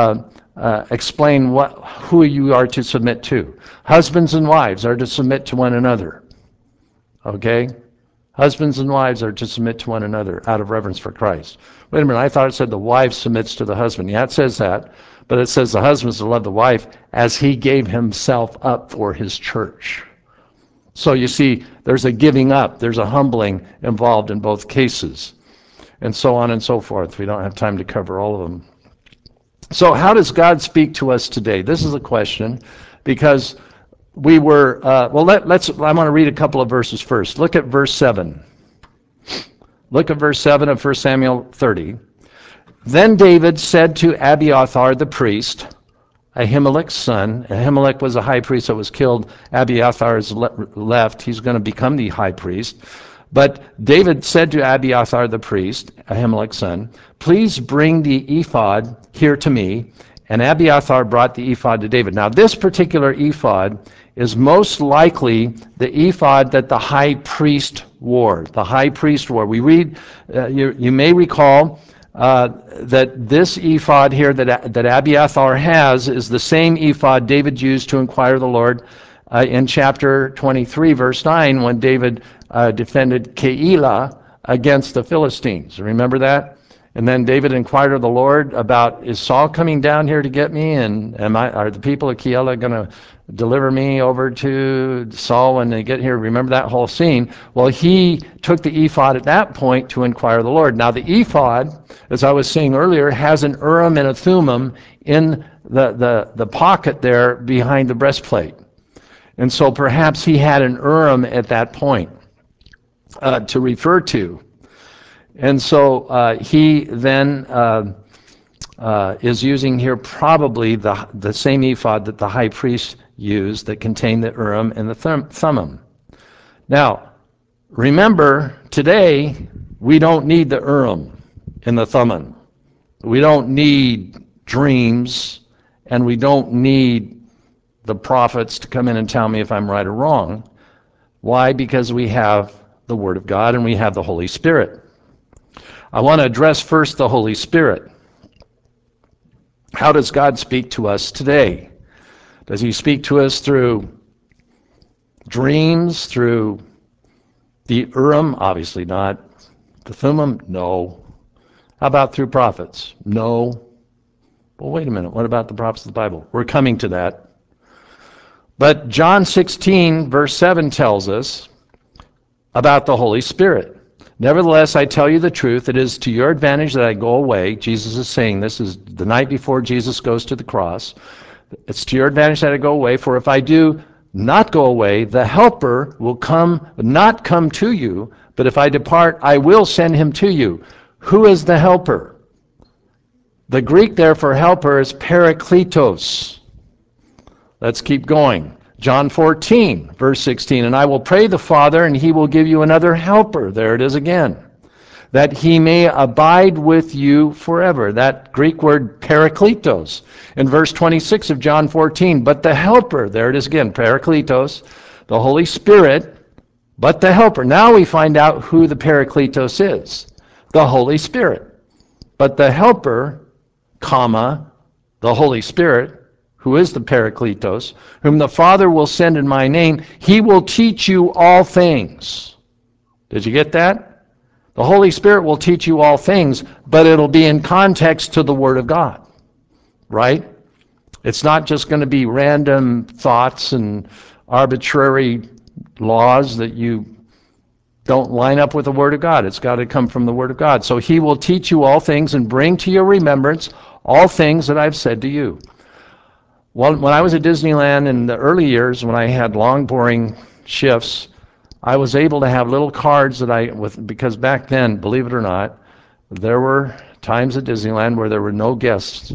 explain who you are to submit to. Husbands and wives are to submit to one another. Okay? Husbands and wives are to submit to one another out of reverence for Christ. Wait a minute, I thought it said the wife submits to the husband. Yeah, it says that. But it says the husband is to love the wife as he gave himself up for his church. So you see, there's a giving up, there's a humbling involved in both cases, and so on and so forth. We don't have time to cover all of them. So how does God speak to us today? This is a question, because we were, I want to read a couple of verses first. Look at verse 7. Look at verse 7 of 1 Samuel 30. Then David said to Abiathar the priest, Ahimelech's son. Ahimelech was a high priest that was killed. Abiathar is left. He's going to become the high priest. But David said to Abiathar the priest, Ahimelech's son, please bring the ephod here to me. And Abiathar brought the ephod to David. Now this particular ephod is most likely the ephod that the high priest wore. The high priest wore. We read, you may recall that this ephod here that Abiathar has is the same ephod David used to inquire the Lord in chapter 23, verse 9, when David defended Keilah against the Philistines. Remember that? And then David inquired of the Lord about, is Saul coming down here to get me? And are the people of Keilah going to deliver me over to Saul when they get here? Remember that whole scene? Well, he took the ephod at that point to inquire of the Lord. Now the ephod, as I was saying earlier, has an Urim and a Thummim in the pocket there behind the breastplate. And so perhaps he had an Urim at that point to refer to. And so he then is using here probably the same ephod that the high priest used that contained the Urim and the Thummim. Now, remember, today we don't need the Urim and the Thummim. We don't need dreams, and we don't need the prophets to come in and tell me if I'm right or wrong. Why? Because we have the Word of God and we have the Holy Spirit. I want to address first the Holy Spirit. How does God speak to us today? Does he speak to us through dreams, through the Urim? Obviously not. The Thummim? No. How about through prophets? No. Well, wait a minute. What about the prophets of the Bible? We're coming to that. But John 16, verse 7 tells us about the Holy Spirit. Nevertheless, I tell you the truth, it is to your advantage that I go away. Jesus is saying this is the night before Jesus goes to the cross. It's to your advantage that I go away, for if I do not go away, the helper will not come to you, but if I depart, I will send him to you. Who is the helper? The Greek there for helper is parakletos. Let's keep going. John 14, verse 16, and I will pray the Father, and he will give you another helper. There it is again. That he may abide with you forever. That Greek word parakletos. In verse 26 of John 14, but the helper, there it is again, parakletos, the Holy Spirit, but the helper. Now we find out who the parakletos is. The Holy Spirit. But the helper, comma, the Holy Spirit, who is the Parakletos, whom the Father will send in my name, he will teach you all things. Did you get that? The Holy Spirit will teach you all things, but it'll be in context to the Word of God, right? It's not just going to be random thoughts and arbitrary laws that you don't line up with the Word of God. It's got to come from the Word of God. So he will teach you all things and bring to your remembrance all things that I've said to you. Well, when I was at Disneyland in the early years, when I had long, boring shifts, I was able to have little cards because back then, believe it or not, there were times at Disneyland where there were no guests.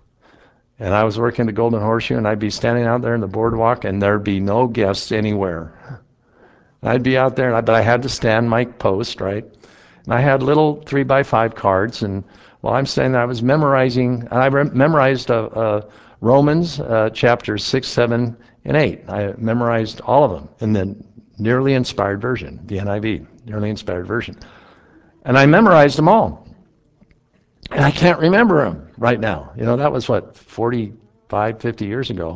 And I was working the Golden Horseshoe, and I'd be standing out there in the boardwalk, and there'd be no guests anywhere. I'd be out there, but I had to stand my post, right? And I had little 3x5 cards, and while I'm standing there, I was memorizing, and I memorized Romans chapters 6, 7, and 8. I memorized all of them in the nearly inspired version, the NIV, nearly inspired version. And I memorized them all. And I can't remember them right now. You know, that was 45, 50 years ago.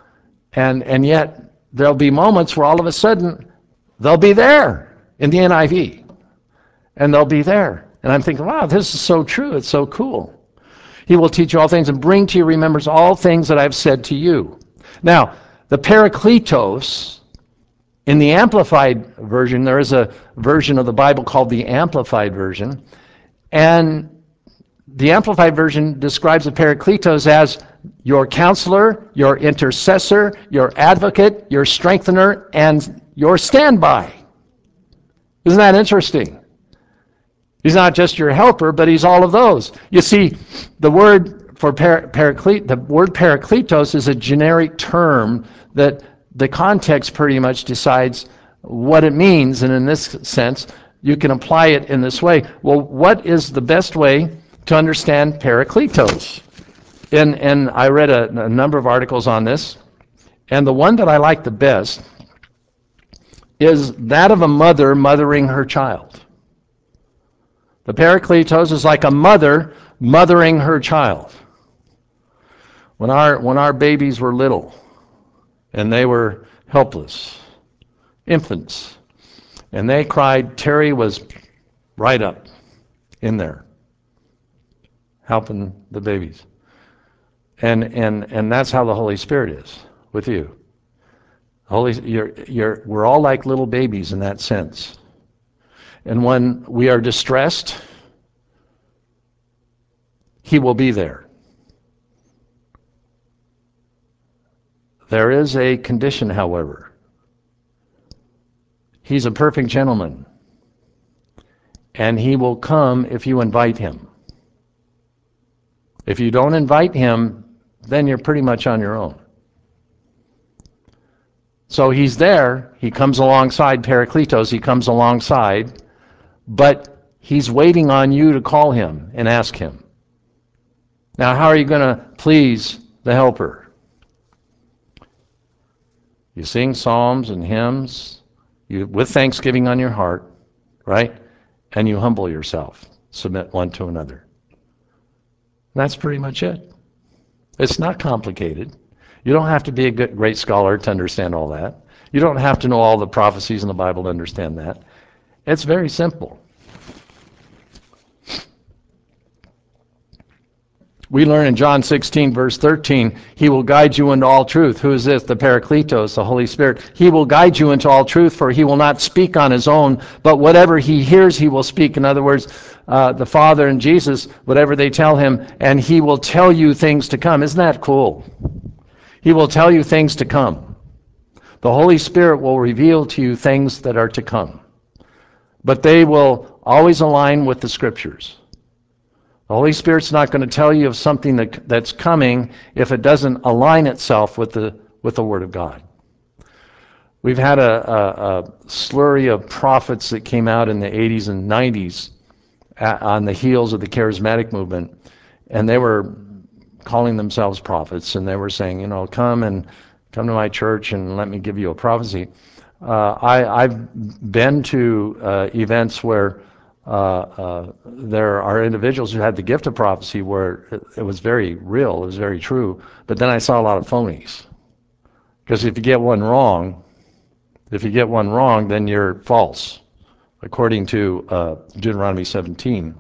And yet, there'll be moments where all of a sudden, they'll be there in the NIV. And they'll be there. And I'm thinking, wow, this is so true. It's so cool. He will teach you all things and bring to your remembrance all things that I've said to you. Now, the Parakletos, in the Amplified version, there is a version of the Bible called the Amplified version. And the Amplified version describes the Parakletos as your counselor, your intercessor, your advocate, your strengthener, and your standby. Isn't that interesting? He's not just your helper, but he's all of those. You see, the word for the word parakletos is a generic term that the context pretty much decides what it means, and in this sense, you can apply it in this way. Well, what is the best way to understand parakletos? And I read a number of articles on this, and the one that I like the best is that of a mother mothering her child. The Parakletos is like a mother mothering her child. When our babies were little and they were helpless, infants, and they cried, Terry was right up in there helping the babies. And that's how the Holy Spirit is with you. We're all like little babies in that sense. And when we are distressed, he will be there. There is a condition, however. He's a perfect gentleman, and he will come if you invite him. If you don't invite him, then you're pretty much on your own. So he's there, he comes alongside Parakletos, he comes alongside, but he's waiting on you to call him and ask him. Now, how are you going to please the helper? You sing psalms and hymns with thanksgiving on your heart, right? And you humble yourself, submit one to another. That's pretty much it. It's not complicated. You don't have to be a great scholar to understand all that. You don't have to know all the prophecies in the Bible to understand that. It's very simple. We learn in John 16, verse 13, he will guide you into all truth. Who is this? The Parakletos, the Holy Spirit. He will guide you into all truth, for he will not speak on his own, but whatever he hears, he will speak. In other words, the Father and Jesus, whatever they tell him, and he will tell you things to come. Isn't that cool? He will tell you things to come. The Holy Spirit will reveal to you things that are to come. But they will always align with the Scriptures. The Holy Spirit's not going to tell you of something that's coming if it doesn't align itself with the Word of God. We've had a slurry of prophets that came out in the 80s and 90s on the heels of the charismatic movement, and they were calling themselves prophets, and they were saying, come to my church and let me give you a prophecy. I've been to events where there are individuals who had the gift of prophecy where it was very real, it was very true, but then I saw a lot of phonies. Because if you get one wrong, then you're false, according to Deuteronomy 17.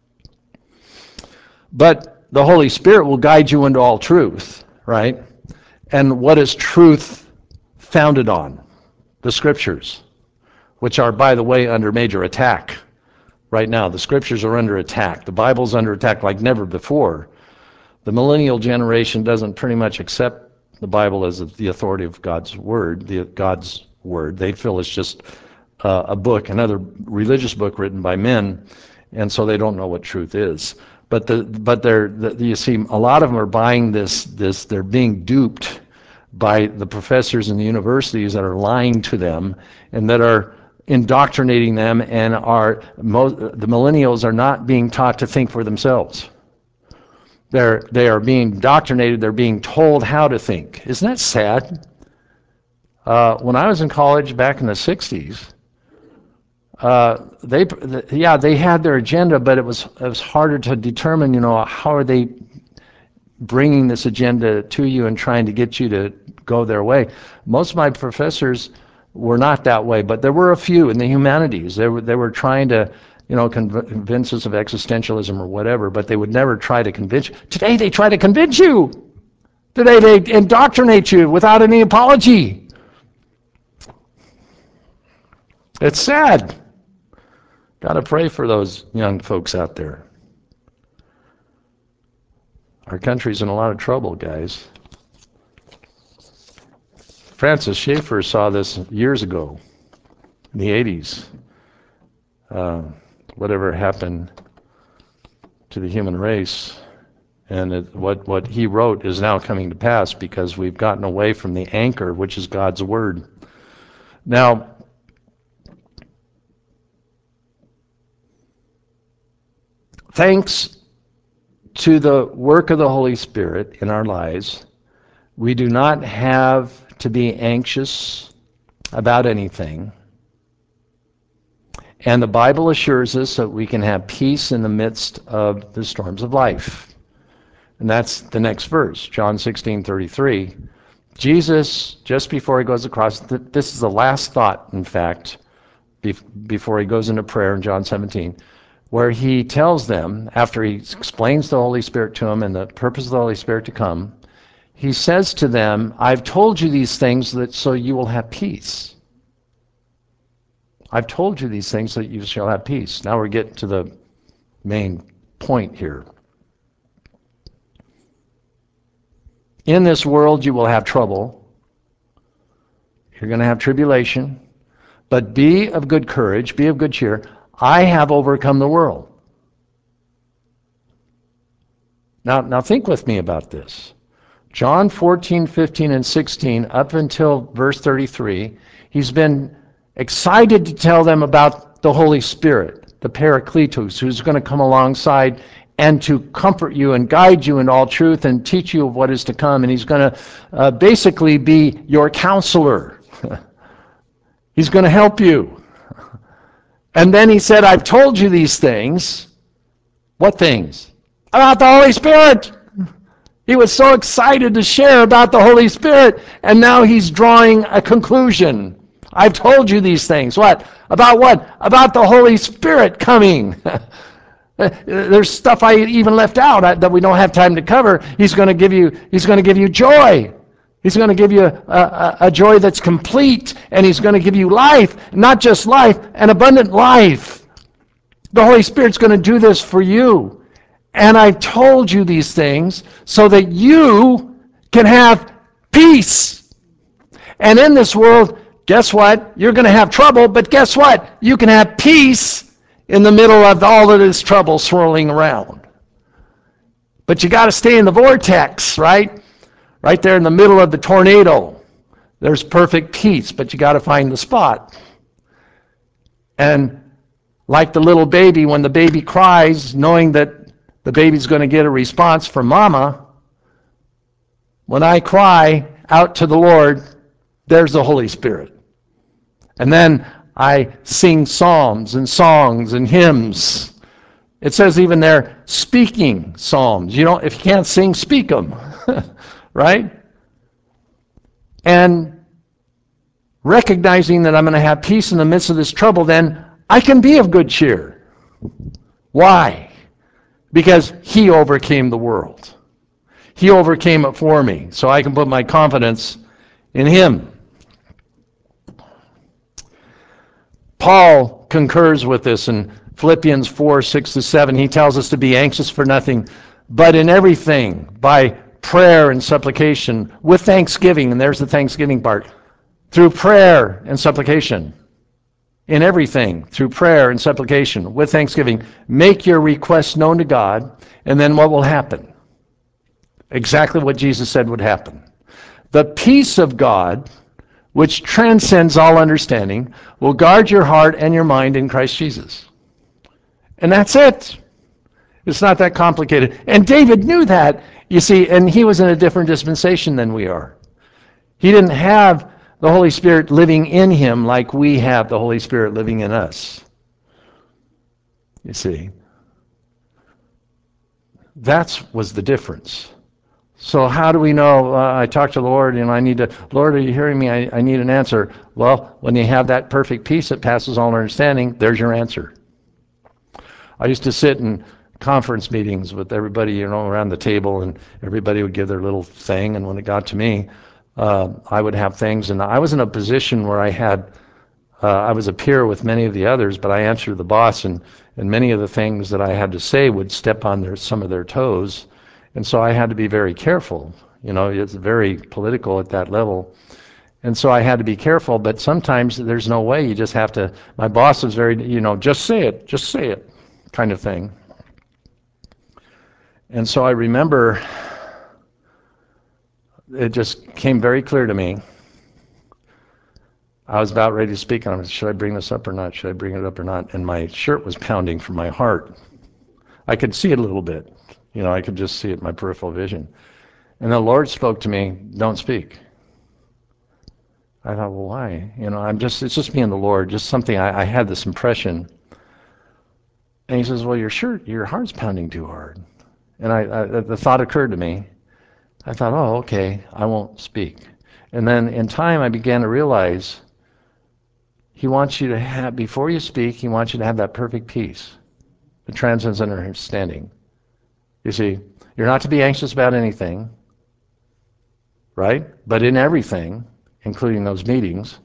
But the Holy Spirit will guide you into all truth, right? And what is truth founded on? The Scriptures, which are, by the way, under major attack right now. The Scriptures are under attack. The Bible's under attack like never before. The millennial generation doesn't pretty much accept the Bible as the authority of God's Word, God's Word. They feel it's just a book, another religious book written by men, and so they don't know what truth is. But you see, a lot of them are buying this. They're being duped by the professors in the universities that are lying to them and that are indoctrinating them, and the millennials are not being taught to think for themselves. They are being indoctrinated. They're being told how to think. Isn't that sad? When I was in college back in the 60s, they had their agenda, but it was harder to determine, how are they bringing this agenda to you and trying to get you to go their way. Most of my professors were not that way, but there were a few in the humanities. They were trying to, convince us of existentialism or whatever, but they would never try to convince you. Today they try to convince you. Today they indoctrinate you without any apology. It's sad. Got to pray for those young folks out there. Our country's in a lot of trouble, guys. Francis Schaeffer saw this years ago, in the 80s. Whatever happened to the human race, and what he wrote is now coming to pass because we've gotten away from the anchor, which is God's Word. Now, thanks to the work of the Holy Spirit in our lives, we do not have to be anxious about anything. And the Bible assures us that we can have peace in the midst of the storms of life. And that's the next verse, John 16:33. Jesus, just before he goes across, this is the last thought, in fact, before he goes into prayer in John 17, where he tells them, after he explains the Holy Spirit to them and the purpose of the Holy Spirit to come, he says to them, I've told you these things so you will have peace. I've told you these things so that you shall have peace. Now we're getting to the main point here. In this world you will have trouble. You're going to have tribulation. But be of good courage, be of good cheer. I have overcome the world. Now think with me about this. John 14, 15, and 16, up until verse 33, he's been excited to tell them about the Holy Spirit, the Paracletos, who's going to come alongside and to comfort you and guide you in all truth and teach you of what is to come. And he's going to basically be your counselor. He's going to help you. And then he said, I've told you these things. What things? About the Holy Spirit. He was so excited to share about the Holy Spirit, and now he's drawing a conclusion. I've told you these things. What? About what? About the Holy Spirit coming. There's stuff I even left out that we don't have time to cover. He's going to give you joy. He's going to give you a joy that's complete, and he's going to give you life, not just life, an abundant life. The Holy Spirit's going to do this for you. And I've told you these things so that you can have Peace. And in this world, guess what? You're going to have trouble, but guess what? You can have peace in the middle of all of this trouble swirling around. But you got to stay in the vortex, right? Right there in the middle of the tornado. There's perfect peace, but you got to find the spot. And like the little baby, when the baby cries, knowing that the baby's going to get a response from mama, when I cry out to the Lord, there's the Holy Spirit. And then I sing psalms and songs and hymns. It says even there, speaking psalms. You don't, if you can't sing, speak them. Right? And recognizing that I'm going to have peace in the midst of this trouble, then I can be of good cheer. Why? Because he overcame the world. He overcame it for me, so I can put my confidence in him. Paul concurs with this in Philippians 4:6-7. He tells us to be anxious for nothing, but in everything, by prayer and supplication, with thanksgiving, and there's the thanksgiving part, through prayer and supplication. In everything, through prayer and supplication, with thanksgiving, make your requests known to God, and then what will happen? Exactly what Jesus said would happen. The peace of God, which transcends all understanding, will guard your heart and your mind in Christ Jesus. And that's it. It's not that complicated. And David knew that, you see, and he was in a different dispensation than we are. He didn't have the Holy Spirit living in him like we have the Holy Spirit living in us. You see. That was the difference. So how do we know? I talk to the Lord, and I need to, Lord, are you hearing me? I need an answer. Well, when you have that perfect peace that passes all understanding, there's your answer. I used to sit in conference meetings with everybody, around the table, and everybody would give their little thing, and when it got to me, I would have things, and I was in a position where I was a peer with many of the others, but I answered the boss, and many of the things that I had to say would step on some of their toes. And so I had to be very careful. It's very political at that level. And so I had to be careful, but sometimes there's no way. You just have to. My boss was very, just say it, kind of thing. And so I remember it just came very clear to me. I was about ready to speak, and I was, should I bring this up or not? Should I bring it up or not? And my shirt was pounding from my heart. I could see it a little bit. I could just see it in my peripheral vision. And the Lord spoke to me, don't speak. I thought, well, why? It's just me and the Lord, just something, I had this impression. And he says, well, your heart's pounding too hard. And the thought occurred to me. I thought, oh, okay, I won't speak. And then in time, I began to realize he wants you to have, before you speak, he wants you to have that perfect peace that transcends understanding. You see, you're not to be anxious about anything, right? But in everything, including those meetings,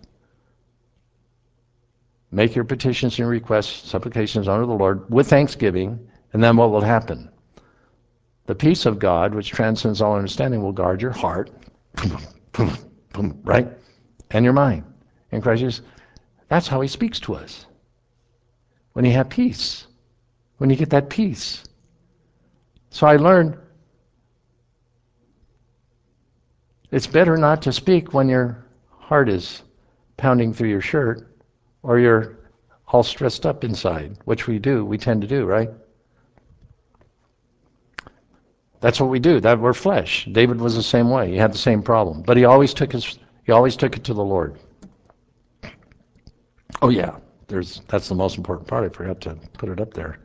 make your petitions and requests, supplications unto the Lord with thanksgiving, and then what will happen? The peace of God, which transcends all understanding, will guard your heart, right? And your mind in Christ Jesus. That's how he speaks to us. When you have peace, when you get that peace. So I learned it's better not to speak when your heart is pounding through your shirt or you're all stressed up inside, which we tend to do, right? That's what we do. That we're flesh. David was the same way. He had the same problem, but he always took it to the Lord. Oh yeah, that's the most important part. I forgot to put it up there.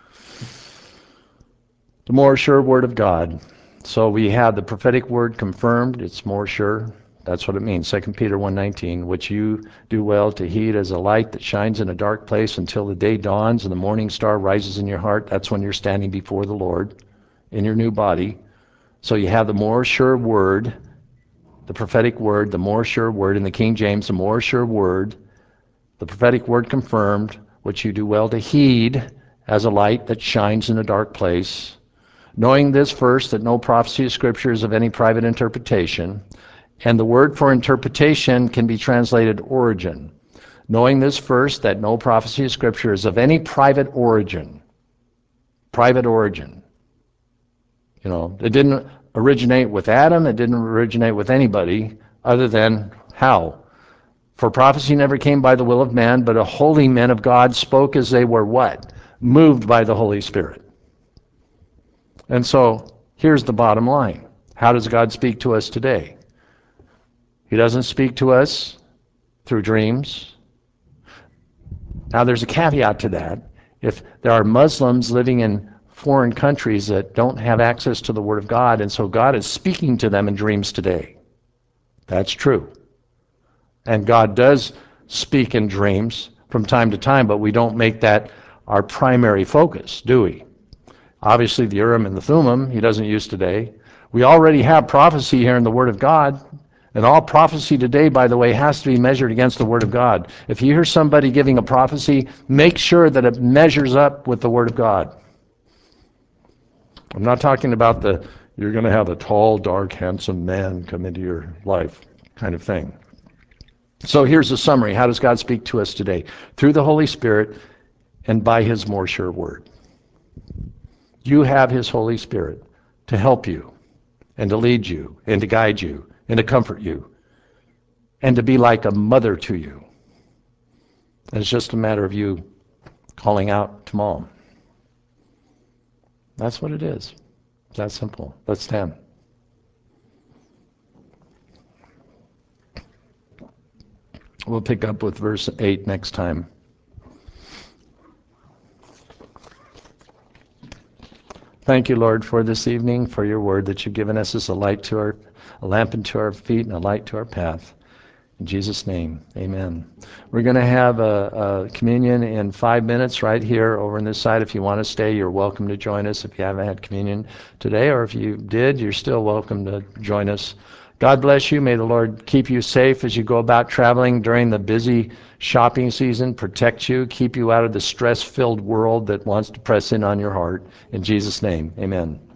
The more sure word of God. So we have the prophetic word confirmed. It's more sure. That's what it means. 2 Peter 1:19, which you do well to heed as a light that shines in a dark place until the day dawns and the morning star rises in your heart. That's when you're standing before the Lord in your new body. So you have the more sure word, the prophetic word, the more sure word. In the King James, the more sure word, the prophetic word confirmed, which you do well to heed as a light that shines in a dark place. Knowing this first, that no prophecy of Scripture is of any private interpretation. And the word for interpretation can be translated origin. Knowing this first, that no prophecy of Scripture is of any private origin. Private origin. It didn't originate with Adam. It didn't originate with anybody other than how? For prophecy never came by the will of man, but a holy men of God spoke as they were what? Moved by the Holy Spirit. And so here's the bottom line. How does God speak to us today? He doesn't speak to us through dreams. Now there's a caveat to that. If there are Muslims living in foreign countries that don't have access to the Word of God, and so God is speaking to them in dreams today. That's true. And God does speak in dreams from time to time, but we don't make that our primary focus, do we? Obviously the Urim and the Thummim he doesn't use today. We already have prophecy here in the Word of God, and all prophecy today, by the way, has to be measured against the Word of God. If you hear somebody giving a prophecy, make sure that it measures up with the Word of God. I'm not talking about you're going to have a tall, dark, handsome man come into your life kind of thing. So here's a summary. How does God speak to us today? Through the Holy Spirit and by His more sure word. You have His Holy Spirit to help you and to lead you and to guide you and to comfort you and to be like a mother to you. And it's just a matter of you calling out to Mom. That's what it is. It's that simple. Let's stand. We'll pick up with verse 8 next time. Thank you, Lord, for this evening, for your word that you've given us as a lamp unto our feet and a light to our path. In Jesus' name, amen. We're going to have a communion in 5 minutes right here over on this side. If you want to stay, you're welcome to join us. If you haven't had communion today, or if you did, you're still welcome to join us. God bless you. May the Lord keep you safe as you go about traveling during the busy shopping season, protect you, keep you out of the stress-filled world that wants to press in on your heart. In Jesus' name, amen.